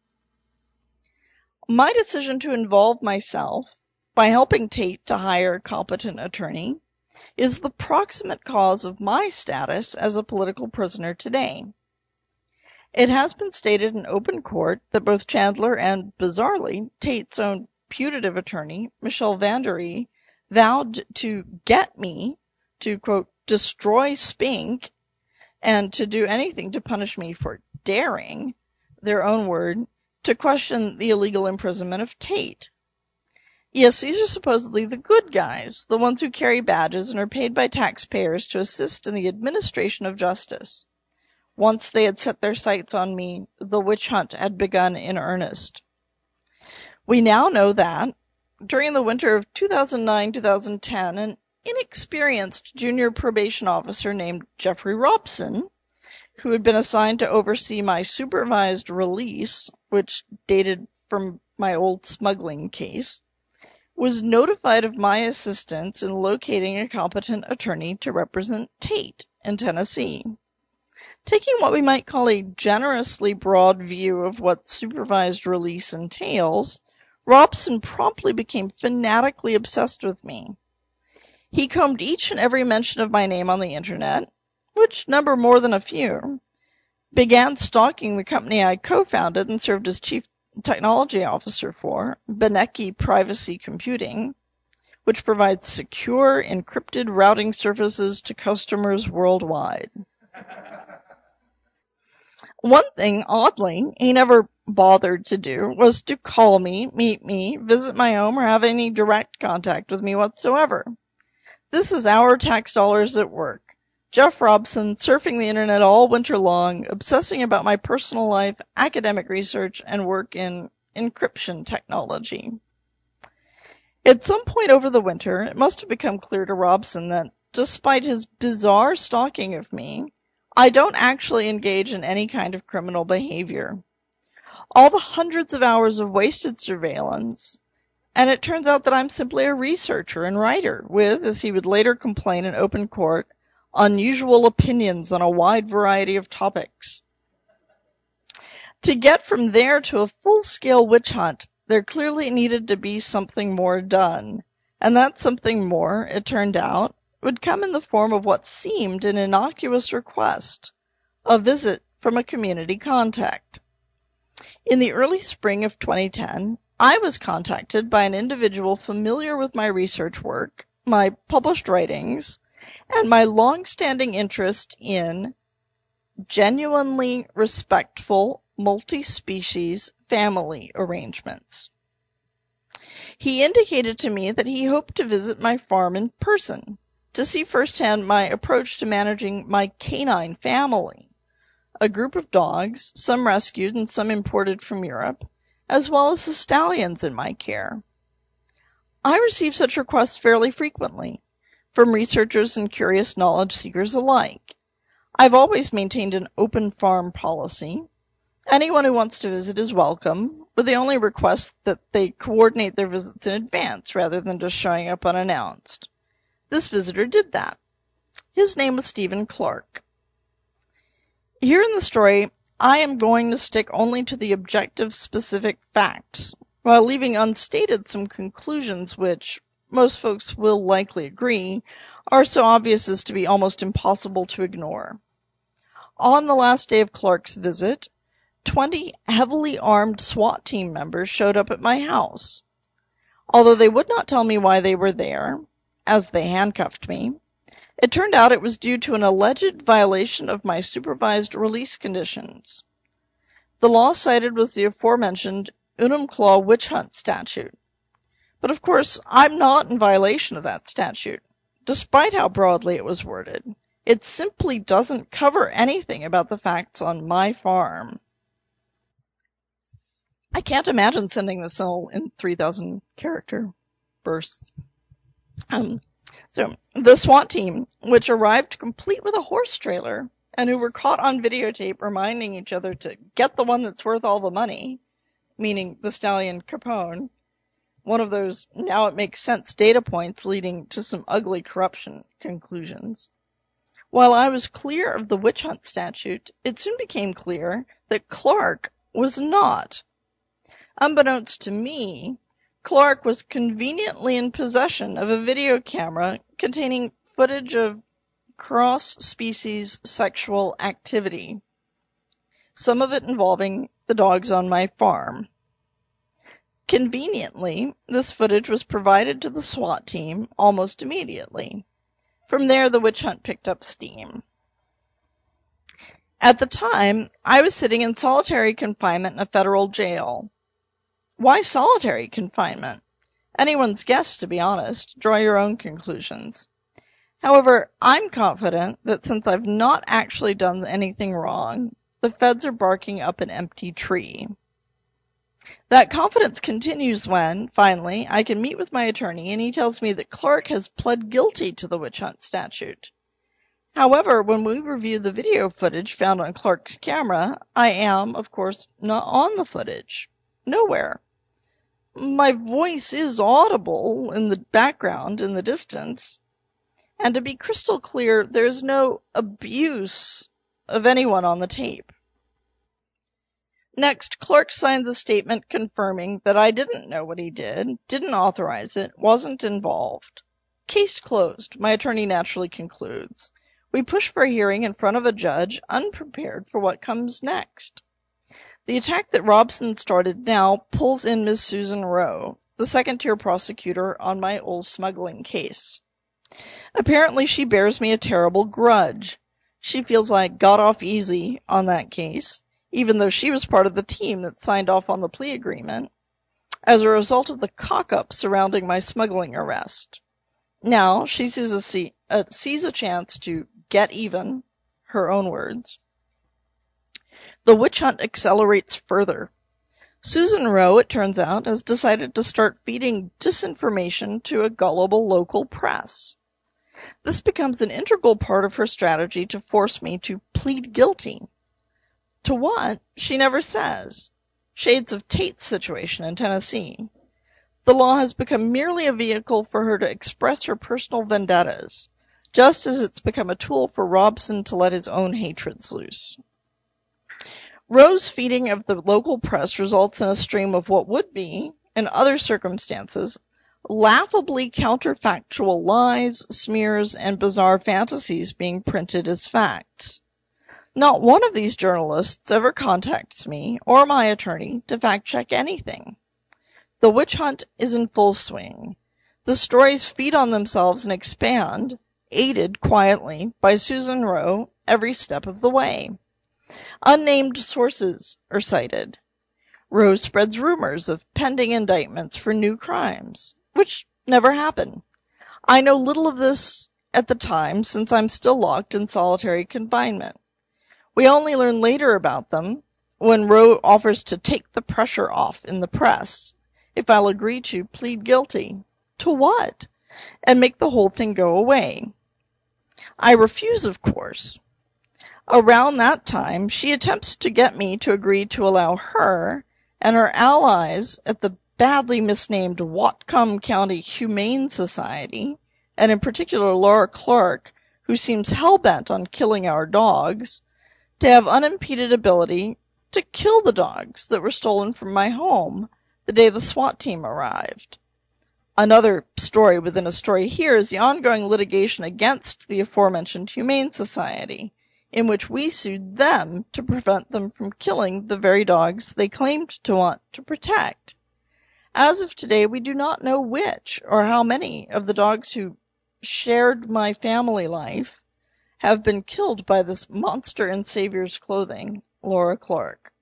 [SPEAKER 1] My decision to involve myself by helping Tate to hire a competent attorney is the proximate cause of my status as a political prisoner today. It has been stated in open court that both Chandler and, bizarrely, Tate's own putative attorney, Michelle Vanderdee, vowed to get me to, quote, destroy Spink and to do anything to punish me for daring, their own word, to question the illegal imprisonment of Tate. Yes, these are supposedly the good guys, the ones who carry badges and are paid by taxpayers to assist in the administration of justice. Once they had set their sights on me, the witch hunt had begun in earnest. We now know that, during the winter of 2009-2010, an inexperienced junior probation officer named Jeffrey Robson, who had been assigned to oversee my supervised release, which dated from my old smuggling case, was notified of my assistance in locating a competent attorney to represent Tate in Tennessee. Taking what we might call a generously broad view of what supervised release entails, Robson promptly became fanatically obsessed with me. He combed each and every mention of my name on the internet, which number more than a few, began stalking the company I co-founded and served as chief technology officer for, Benecki Privacy Computing, which provides secure, encrypted routing services to customers worldwide. One thing, oddly, he never bothered to do was to call me, meet me, visit my home, or have any direct contact with me whatsoever. This is our tax dollars at work. Jeff Robson, surfing the internet all winter long, obsessing about my personal life, academic research, and work in encryption technology. At some point over the winter, it must have become clear to Robson that, despite his bizarre stalking of me, I don't actually engage in any kind of criminal behavior. All the hundreds of hours of wasted surveillance, and it turns out that I'm simply a researcher and writer with, as he would later complain in open court, unusual opinions on a wide variety of topics. To get from there to a full-scale witch hunt, there clearly needed to be something more done, and that something more, it turned out, would come in the form of what seemed an innocuous request, a visit from a community contact. In the early spring of 2010, I was contacted by an individual familiar with my research work, my published writings, and my long-standing interest in genuinely respectful multi-species family arrangements. He indicated to me that he hoped to visit my farm in person, to see firsthand my approach to managing my canine family, a group of dogs, some rescued and some imported from Europe, as well as the stallions in my care. I receive such requests fairly frequently, from researchers and curious knowledge seekers alike. I've always maintained an open farm policy. Anyone who wants to visit is welcome, with the only request that they coordinate their visits in advance rather than just showing up unannounced. This visitor did that. His name was Stephen Clark. Here in the story, I am going to stick only to the objective specific facts, while leaving unstated some conclusions which, most folks will likely agree, are so obvious as to be almost impossible to ignore. On the last day of Clark's visit, 20 heavily armed SWAT team members showed up at my house. Although they would not tell me why they were there, as they handcuffed me, it turned out it was due to an alleged violation of my supervised release conditions. The law cited was the aforementioned Enumclaw witch hunt statute. But of course, I'm not in violation of that statute, despite how broadly it was worded. It simply doesn't cover anything about the facts on my farm. I can't imagine sending this all in 3,000 character bursts. So the SWAT team, which arrived complete with a horse trailer, and who were caught on videotape reminding each other to get the one that's worth all the money, meaning the stallion Capone, one of those now it makes sense data points leading to some ugly corruption conclusions. While I was clear of the witch hunt statute, it soon became clear that Clark was not. Unbeknownst to me, Clark was conveniently in possession of a video camera containing footage of cross-species sexual activity, some of it involving the dogs on my farm. Conveniently, this footage was provided to the SWAT team almost immediately. From there, the witch hunt picked up steam. At the time, I was sitting in solitary confinement in a federal jail. Why solitary confinement? Anyone's guess, to be honest. Draw your own conclusions. However, I'm confident that since I've not actually done anything wrong, the feds are barking up an empty tree. That confidence continues when, finally, I can meet with my attorney and he tells me that Clark has pled guilty to the witch hunt statute. However, when we review the video footage found on Clark's camera, I am, of course, not on the footage. Nowhere. My voice is audible in the background in the distance. And to be crystal clear, there's no abuse of anyone on the tape. Next, Clark signs a statement confirming that I didn't know what he did, didn't authorize it, wasn't involved. Case closed, my attorney naturally concludes. We push for a hearing in front of a judge, unprepared for what comes next. The attack that Robson started now pulls in Ms. Susan Rowe, the second-tier prosecutor on my old smuggling case. Apparently she bears me a terrible grudge. She feels I got off easy on that case, even though she was part of the team that signed off on the plea agreement, as a result of the cock-up surrounding my smuggling arrest. Now she sees a chance to get even, her own words. The witch hunt accelerates further. Susan Rowe, it turns out, has decided to start feeding disinformation to a gullible local press. This becomes an integral part of her strategy to force me to plead guilty. To what? She never says. Shades of Tate's situation in Tennessee. The law has become merely a vehicle for her to express her personal vendettas, just as it's become a tool for Robson to let his own hatreds loose. Rowe's feeding of the local press results in a stream of what would be, in other circumstances, laughably counterfactual lies, smears, and bizarre fantasies being printed as facts. Not one of these journalists ever contacts me or my attorney to fact-check anything. The witch hunt is in full swing. The stories feed on themselves and expand, aided quietly by Susan Rowe every step of the way. Unnamed sources are cited. Rowe spreads rumors of pending indictments for new crimes, which never happen. I know little of this at the time since I'm still locked in solitary confinement. We only learn later about them when Rowe offers to take the pressure off in the press if I'll agree to plead guilty. To what? And make the whole thing go away. I refuse, of course. Around that time, she attempts to get me to agree to allow her and her allies at the badly misnamed Whatcom County Humane Society and in particular Laura Clark, who seems hell-bent on killing our dogs, to have unimpeded ability to kill the dogs that were stolen from my home the day the SWAT team arrived. Another story within a story here is the ongoing litigation against the aforementioned Humane Society, in which we sued them to prevent them from killing the very dogs they claimed to want to protect. As of today, we do not know which or how many of the dogs who shared my family life have been killed by this monster in Savior's clothing, Laura Clark.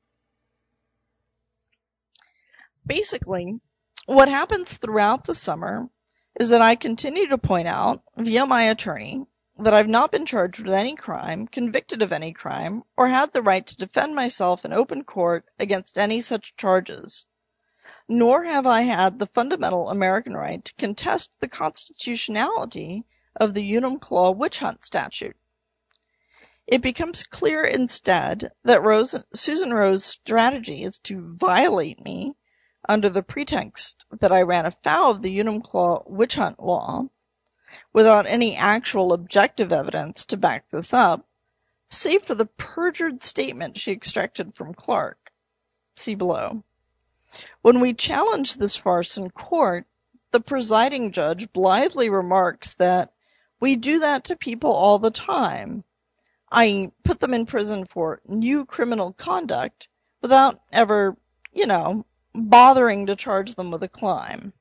[SPEAKER 1] Basically, what happens throughout the summer is that I continue to point out, via my attorney, that I've not been charged with any crime, convicted of any crime, or had the right to defend myself in open court against any such charges. Nor have I had the fundamental American right to contest the constitutionality of the Unum Claw witch hunt statute. It becomes clear instead that Susan Rowe's strategy is to violate me under the pretext that I ran afoul of the Unum Claw witch hunt law, without any actual objective evidence to back this up, save for the perjured statement she extracted from Clark. See below. When we challenge this farce in court, the presiding judge blithely remarks that we do that to people all the time. I put them in prison for new criminal conduct without ever, bothering to charge them with a crime.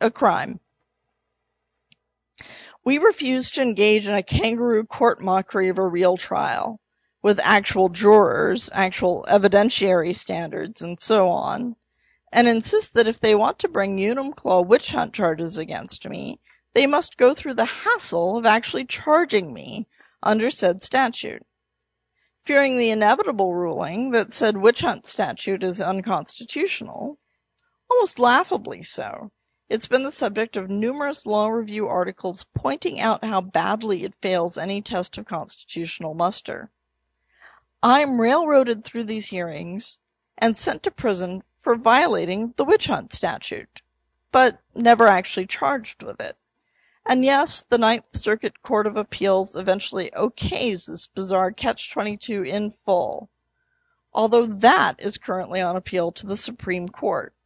[SPEAKER 1] We refuse to engage in a kangaroo court mockery of a real trial, with actual jurors, actual evidentiary standards, and so on, and insist that if they want to bring Unum Claw witch hunt charges against me, they must go through the hassle of actually charging me under said statute. Fearing the inevitable ruling that said witch hunt statute is unconstitutional, almost laughably so, it's been the subject of numerous law review articles pointing out how badly it fails any test of constitutional muster. I'm railroaded through these hearings and sent to prison for violating the witch hunt statute, but never actually charged with it. And yes, the Ninth Circuit Court of Appeals eventually okays this bizarre Catch-22 in full, although that is currently on appeal to the Supreme Court.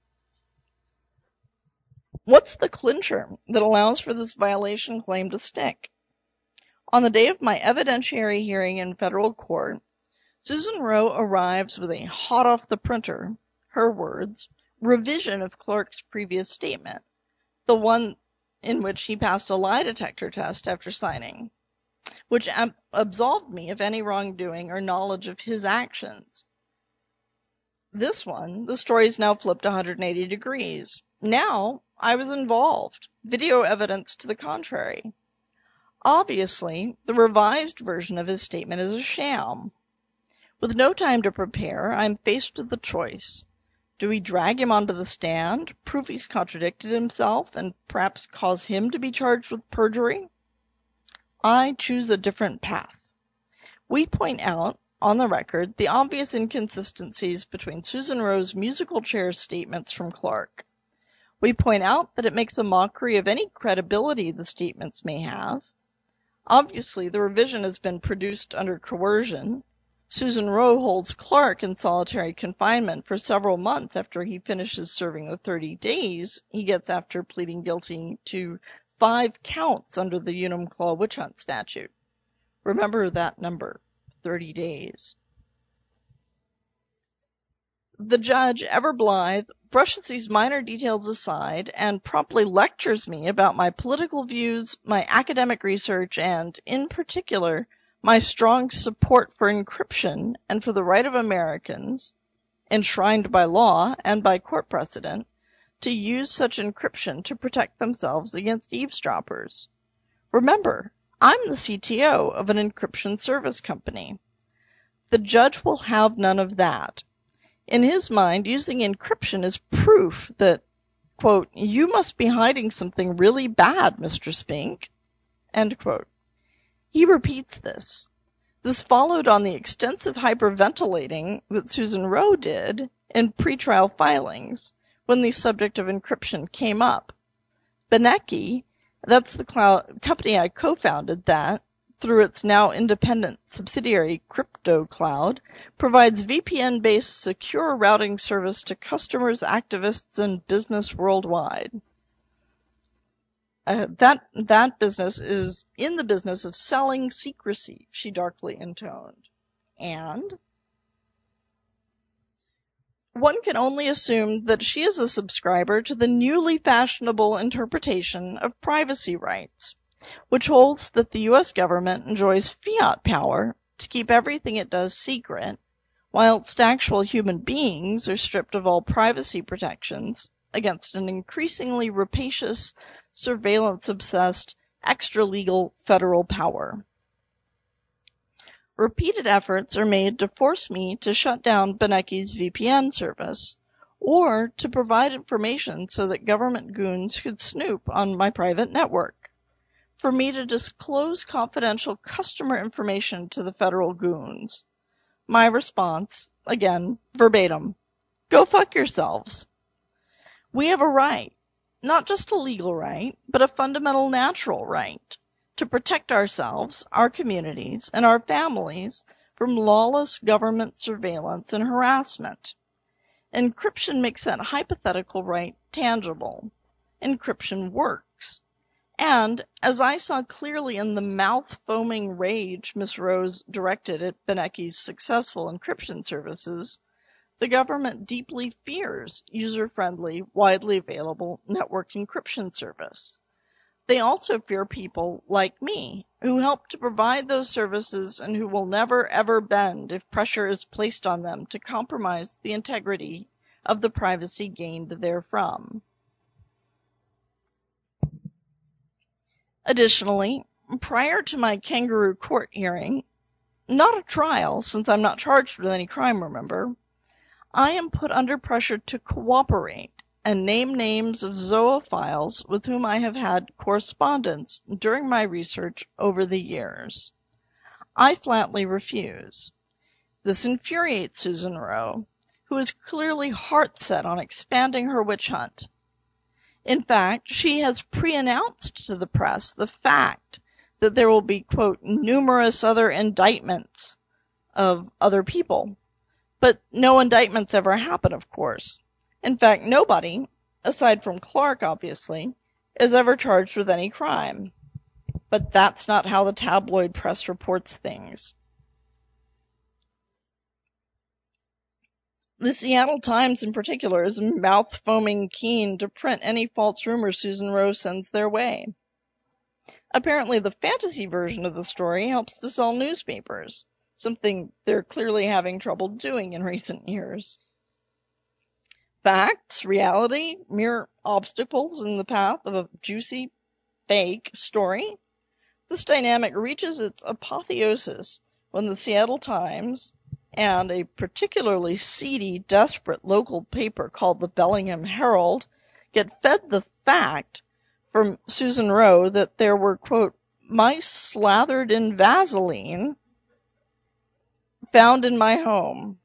[SPEAKER 1] What's the clincher that allows for this violation claim to stick? On the day of my evidentiary hearing in federal court, Susan Rowe arrives with a hot-off-the-printer, her words, revision of Clark's previous statement, the one in which he passed a lie detector test after signing, which absolved me of any wrongdoing or knowledge of his actions. This one, the story's now flipped 180 degrees. Now, I was involved. Video evidence to the contrary. Obviously, the revised version of his statement is a sham. With no time to prepare, I'm faced with the choice. Do we drag him onto the stand, prove he's contradicted himself, and perhaps cause him to be charged with perjury? I choose a different path. We point out, on the record, the obvious inconsistencies between Susan Rowe's musical chair statements from Clark. We point out that it makes a mockery of any credibility the statements may have. Obviously, the revision has been produced under coercion. Susan Rowe holds Clark in solitary confinement for several months after he finishes serving the 30 days he gets after pleading guilty to 5 counts under the Unum Claw witch hunt statute. Remember that number, 30 days. The judge, ever blithe, brushes these minor details aside and promptly lectures me about my political views, my academic research, and, in particular, my strong support for encryption and for the right of Americans, enshrined by law and by court precedent, to use such encryption to protect themselves against eavesdroppers. Remember, I'm the CTO of an encryption service company. The judge will have none of that. In his mind, using encryption is proof that, quote, you must be hiding something really bad, Mr. Spink, end quote. He repeats this. This followed on the extensive hyperventilating that Susan Rowe did in pretrial filings when the subject of encryption came up. Benecke That's the cloud company I co-founded that, through its now independent subsidiary CryptoCloud, provides VPN-based secure routing service to customers, activists, and business worldwide. That business is in the business of selling secrecy, she darkly intoned. And one can only assume that she is a subscriber to the newly fashionable interpretation of privacy rights, which holds that the U.S. government enjoys fiat power to keep everything it does secret, whilst actual human beings are stripped of all privacy protections against an increasingly rapacious, surveillance-obsessed, extra-legal federal power. Repeated efforts are made to force me to shut down Benecki's VPN service, or to provide information so that government goons could snoop on my private network, for me to disclose confidential customer information to the federal goons. My response, again, verbatim, go fuck yourselves. We have a right, not just a legal right, but a fundamental natural right, to protect ourselves, our communities, and our families from lawless government surveillance and harassment. Encryption makes that hypothetical right tangible. Encryption works. And, as I saw clearly in the mouth-foaming rage Miss Rose directed at Benecki's successful encryption services, the government deeply fears user-friendly, widely available network encryption service. They also fear people like me, who help to provide those services and who will never ever bend if pressure is placed on them to compromise the integrity of the privacy gained therefrom. Additionally, prior to my kangaroo court hearing, not a trial since I'm not charged with any crime, remember, I am put under pressure to cooperate and name names of zoophiles with whom I have had correspondence during my research over the years. I flatly refuse. This infuriates Susan Rowe, who is clearly heart-set on expanding her witch hunt. In fact, she has pre-announced to the press the fact that there will be, quote, numerous other indictments of other people. But no indictments ever happen, of course. In fact, nobody, aside from Clark, obviously, is ever charged with any crime. But that's not how the tabloid press reports things. The Seattle Times, in particular, is mouth-foaming keen to print any false rumors Susan Rowe sends their way. Apparently, the fantasy version of the story helps to sell newspapers, something they're clearly having trouble doing in recent years. Facts, reality, mere obstacles in the path of a juicy, fake story? This dynamic reaches its apotheosis when the Seattle Times and a particularly seedy, desperate local paper called the Bellingham Herald get fed the fact from Susan Rowe that there were, quote, mice slathered in Vaseline found in my home.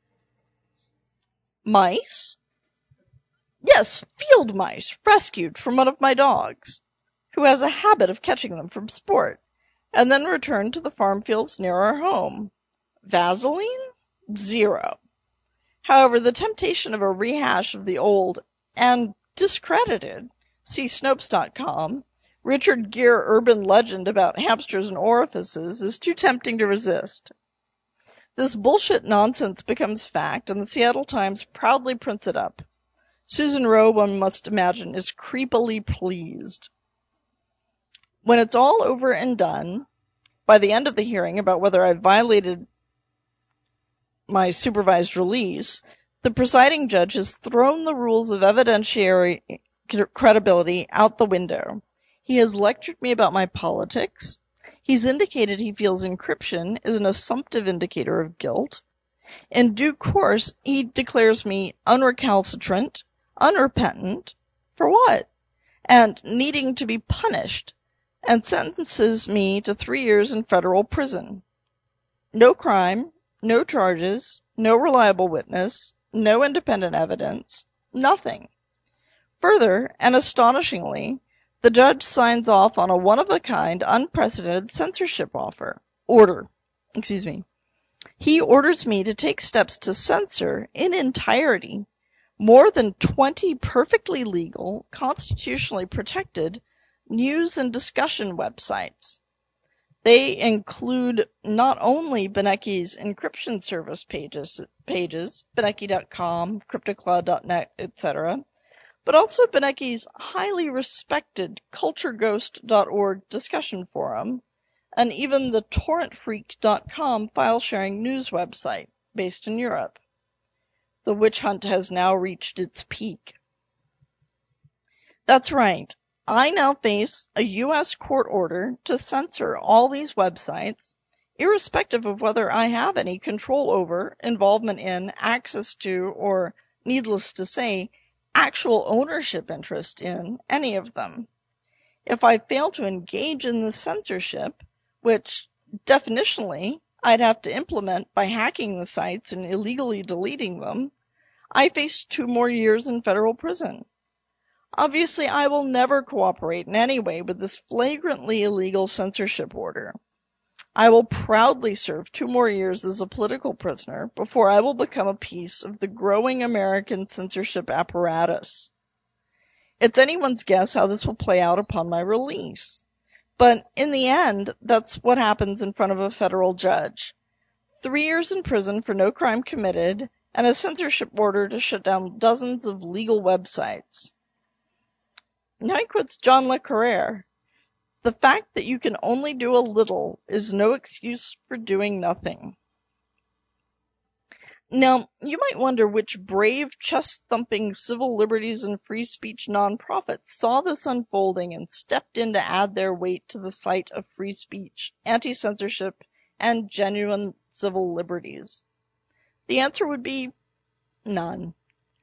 [SPEAKER 1] Mice? Yes, field mice rescued from one of my dogs, who has a habit of catching them from sport, and then returned to the farm fields near our home. Vaseline? Zero. However, the temptation of a rehash of the old and discredited, see Snopes.com, Richard Gere urban legend about hamsters and orifices is too tempting to resist. This bullshit nonsense becomes fact, and the Seattle Times proudly prints it up. Susan Rowe, one must imagine, is creepily pleased. When it's all over and done, by the end of the hearing about whether I violated my supervised release, the presiding judge has thrown the rules of evidentiary credibility out the window. He has lectured me about my politics. He's indicated he feels encryption is an assumptive indicator of guilt. In due course, he declares me unrecalcitrant, unrepentant, for what? And needing to be punished, and sentences me to 3 years in federal prison. No crime, no charges, no reliable witness, no independent evidence, nothing. Further, and astonishingly, The judge signs off on a one-of-a-kind, unprecedented censorship order. He orders me to take steps to censor, in entirety, more than 20 perfectly legal, constitutionally protected news and discussion websites. They include not only Benecki's encryption service pages, Benecki.com, CryptoCloud.net, etc., but also Benecki's highly respected CultureGhost.org discussion forum, and even the TorrentFreak.com file-sharing news website based in Europe. The witch hunt has now reached its peak. That's right. I now face a U.S. court order to censor all these websites, irrespective of whether I have any control over, involvement in, access to, or, needless to say, actual ownership interest in any of them. If I fail to engage in the censorship, which, definitionally, I'd have to implement by hacking the sites and illegally deleting them, I face 2 more years in federal prison. Obviously, I will never cooperate in any way with this flagrantly illegal censorship order. I will proudly serve 2 more years as a political prisoner before I will become a piece of the growing American censorship apparatus. It's anyone's guess how this will play out upon my release. But in the end, that's what happens in front of a federal judge. 3 years in prison for no crime committed, and a censorship order to shut down dozens of legal websites. Now he quotes John Le Carre. The fact that you can only do a little is no excuse for doing nothing. Now, you might wonder which brave, chest-thumping civil liberties and free speech nonprofits saw this unfolding and stepped in to add their weight to the site of free speech, anti-censorship, and genuine civil liberties. The answer would be none.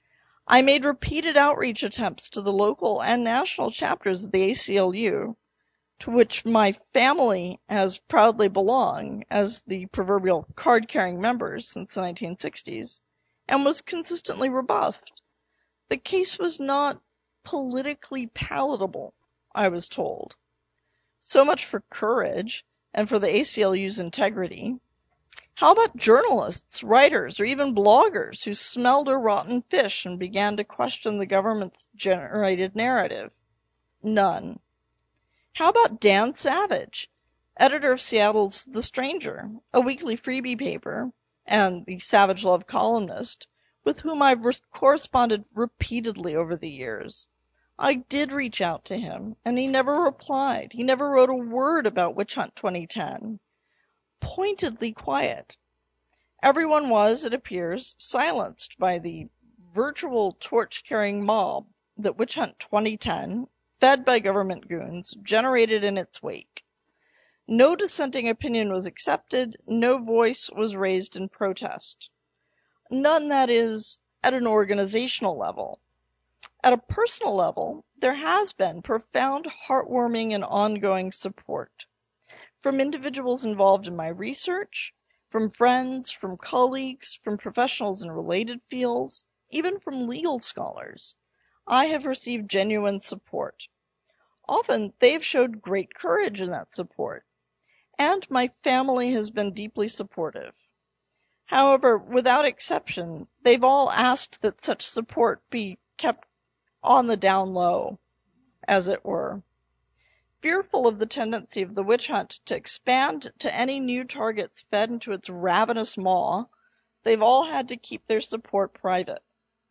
[SPEAKER 1] I made repeated outreach attempts to the local and national chapters of the ACLU, to which my family has proudly belonged as the proverbial card-carrying members since the 1960s, and was consistently rebuffed. The case was not politically palatable, I was told. So much for courage, and for the ACLU's integrity. How about journalists, writers, or even bloggers who smelled a rotten fish and began to question the government's generated narrative? None. How about Dan Savage, editor of Seattle's The Stranger, a weekly freebie paper, and the Savage Love columnist, with whom I've corresponded repeatedly over the years? I did reach out to him, and he never replied. He never wrote a word about Witch Hunt 2010. Pointedly quiet. Everyone was, it appears, silenced by the virtual torch-carrying mob that Witch Hunt 2010, fed by government goons, generated in its wake. No dissenting opinion was accepted, no voice was raised in protest. None, that is, at an organizational level. At a personal level, there has been profound, heartwarming, and ongoing support. From individuals involved in my research, from friends, from colleagues, from professionals in related fields, even from legal scholars, I have received genuine support. Often they've showed great courage in that support, and my family has been deeply supportive. However, without exception, they've all asked that such support be kept on the down low, as it were. Fearful of the tendency of the witch hunt to expand to any new targets fed into its ravenous maw, they've all had to keep their support private.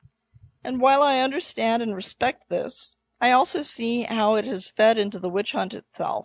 [SPEAKER 1] And while I understand and respect this, I also see how it has fed into the witch hunt itself.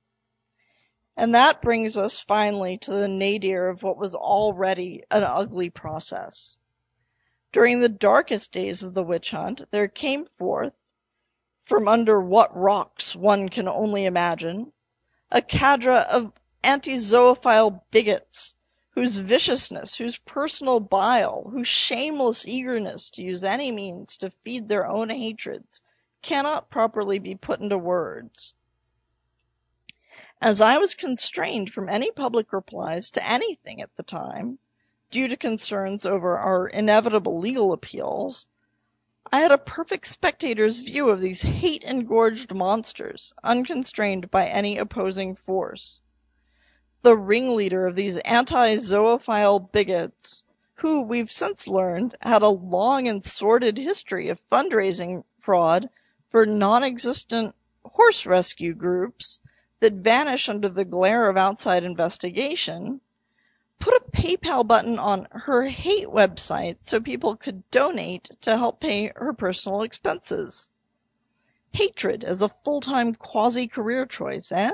[SPEAKER 1] And that brings us finally to the nadir of what was already an ugly process. During the darkest days of the witch hunt, there came forth, from under what rocks one can only imagine, a cadre of anti-zoophile bigots, whose viciousness, whose personal bile, whose shameless eagerness to use any means to feed their own hatreds cannot properly be put into words. As I was constrained from any public replies to anything at the time, due to concerns over our inevitable legal appeals, I had a perfect spectator's view of these hate-engorged monsters, unconstrained by any opposing force. The ringleader of these anti-zoophile bigots, who we've since learned had a long and sordid history of fundraising fraud for non-existent horse rescue groups that vanish under the glare of outside investigation, put a PayPal button on her hate website so people could donate to help pay her personal expenses. Hatred as a full-time quasi-career choice, eh?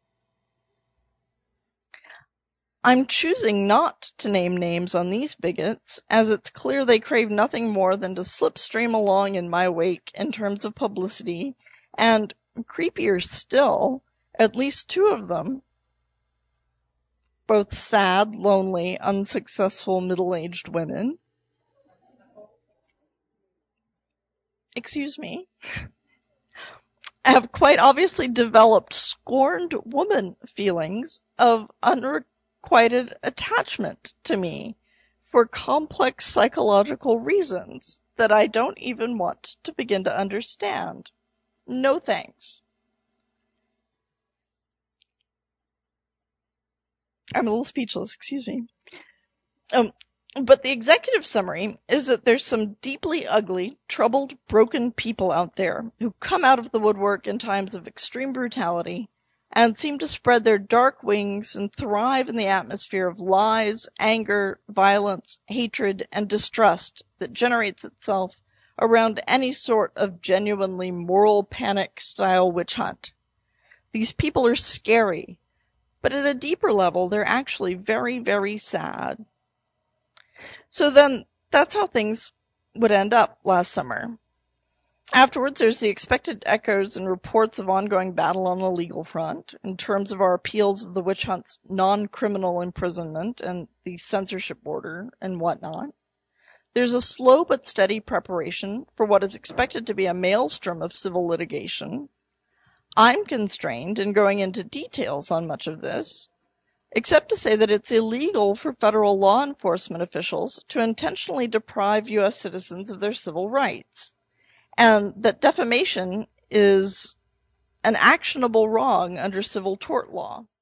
[SPEAKER 1] I'm choosing not to name names on these bigots, as it's clear they crave nothing more than to slipstream along in my wake in terms of publicity, and, creepier still, at least two of them, both sad, lonely, unsuccessful middle-aged women, excuse me, have quite obviously developed scorned woman feelings of unrequited attachment to me for complex psychological reasons that I don't even want to begin to understand. No thanks. I'm a little speechless, excuse me. But the executive summary is that there's some deeply ugly, troubled, broken people out there who come out of the woodwork in times of extreme brutality and seem to spread their dark wings and thrive in the atmosphere of lies, anger, violence, hatred, and distrust that generates itself around any sort of genuinely moral panic-style witch hunt. These people are scary, but at a deeper level, they're actually very, very sad. So then, that's how things would end up last summer. Afterwards, there's the expected echoes and reports of ongoing battle on the legal front, in terms of our appeals of the witch hunt's non-criminal imprisonment and the censorship order and whatnot. There's a slow but steady preparation for what is expected to be a maelstrom of civil litigation. I'm constrained in going into details on much of this, except to say that it's illegal for federal law enforcement officials to intentionally deprive U.S. citizens of their civil rights, and that defamation is an actionable wrong under civil tort law.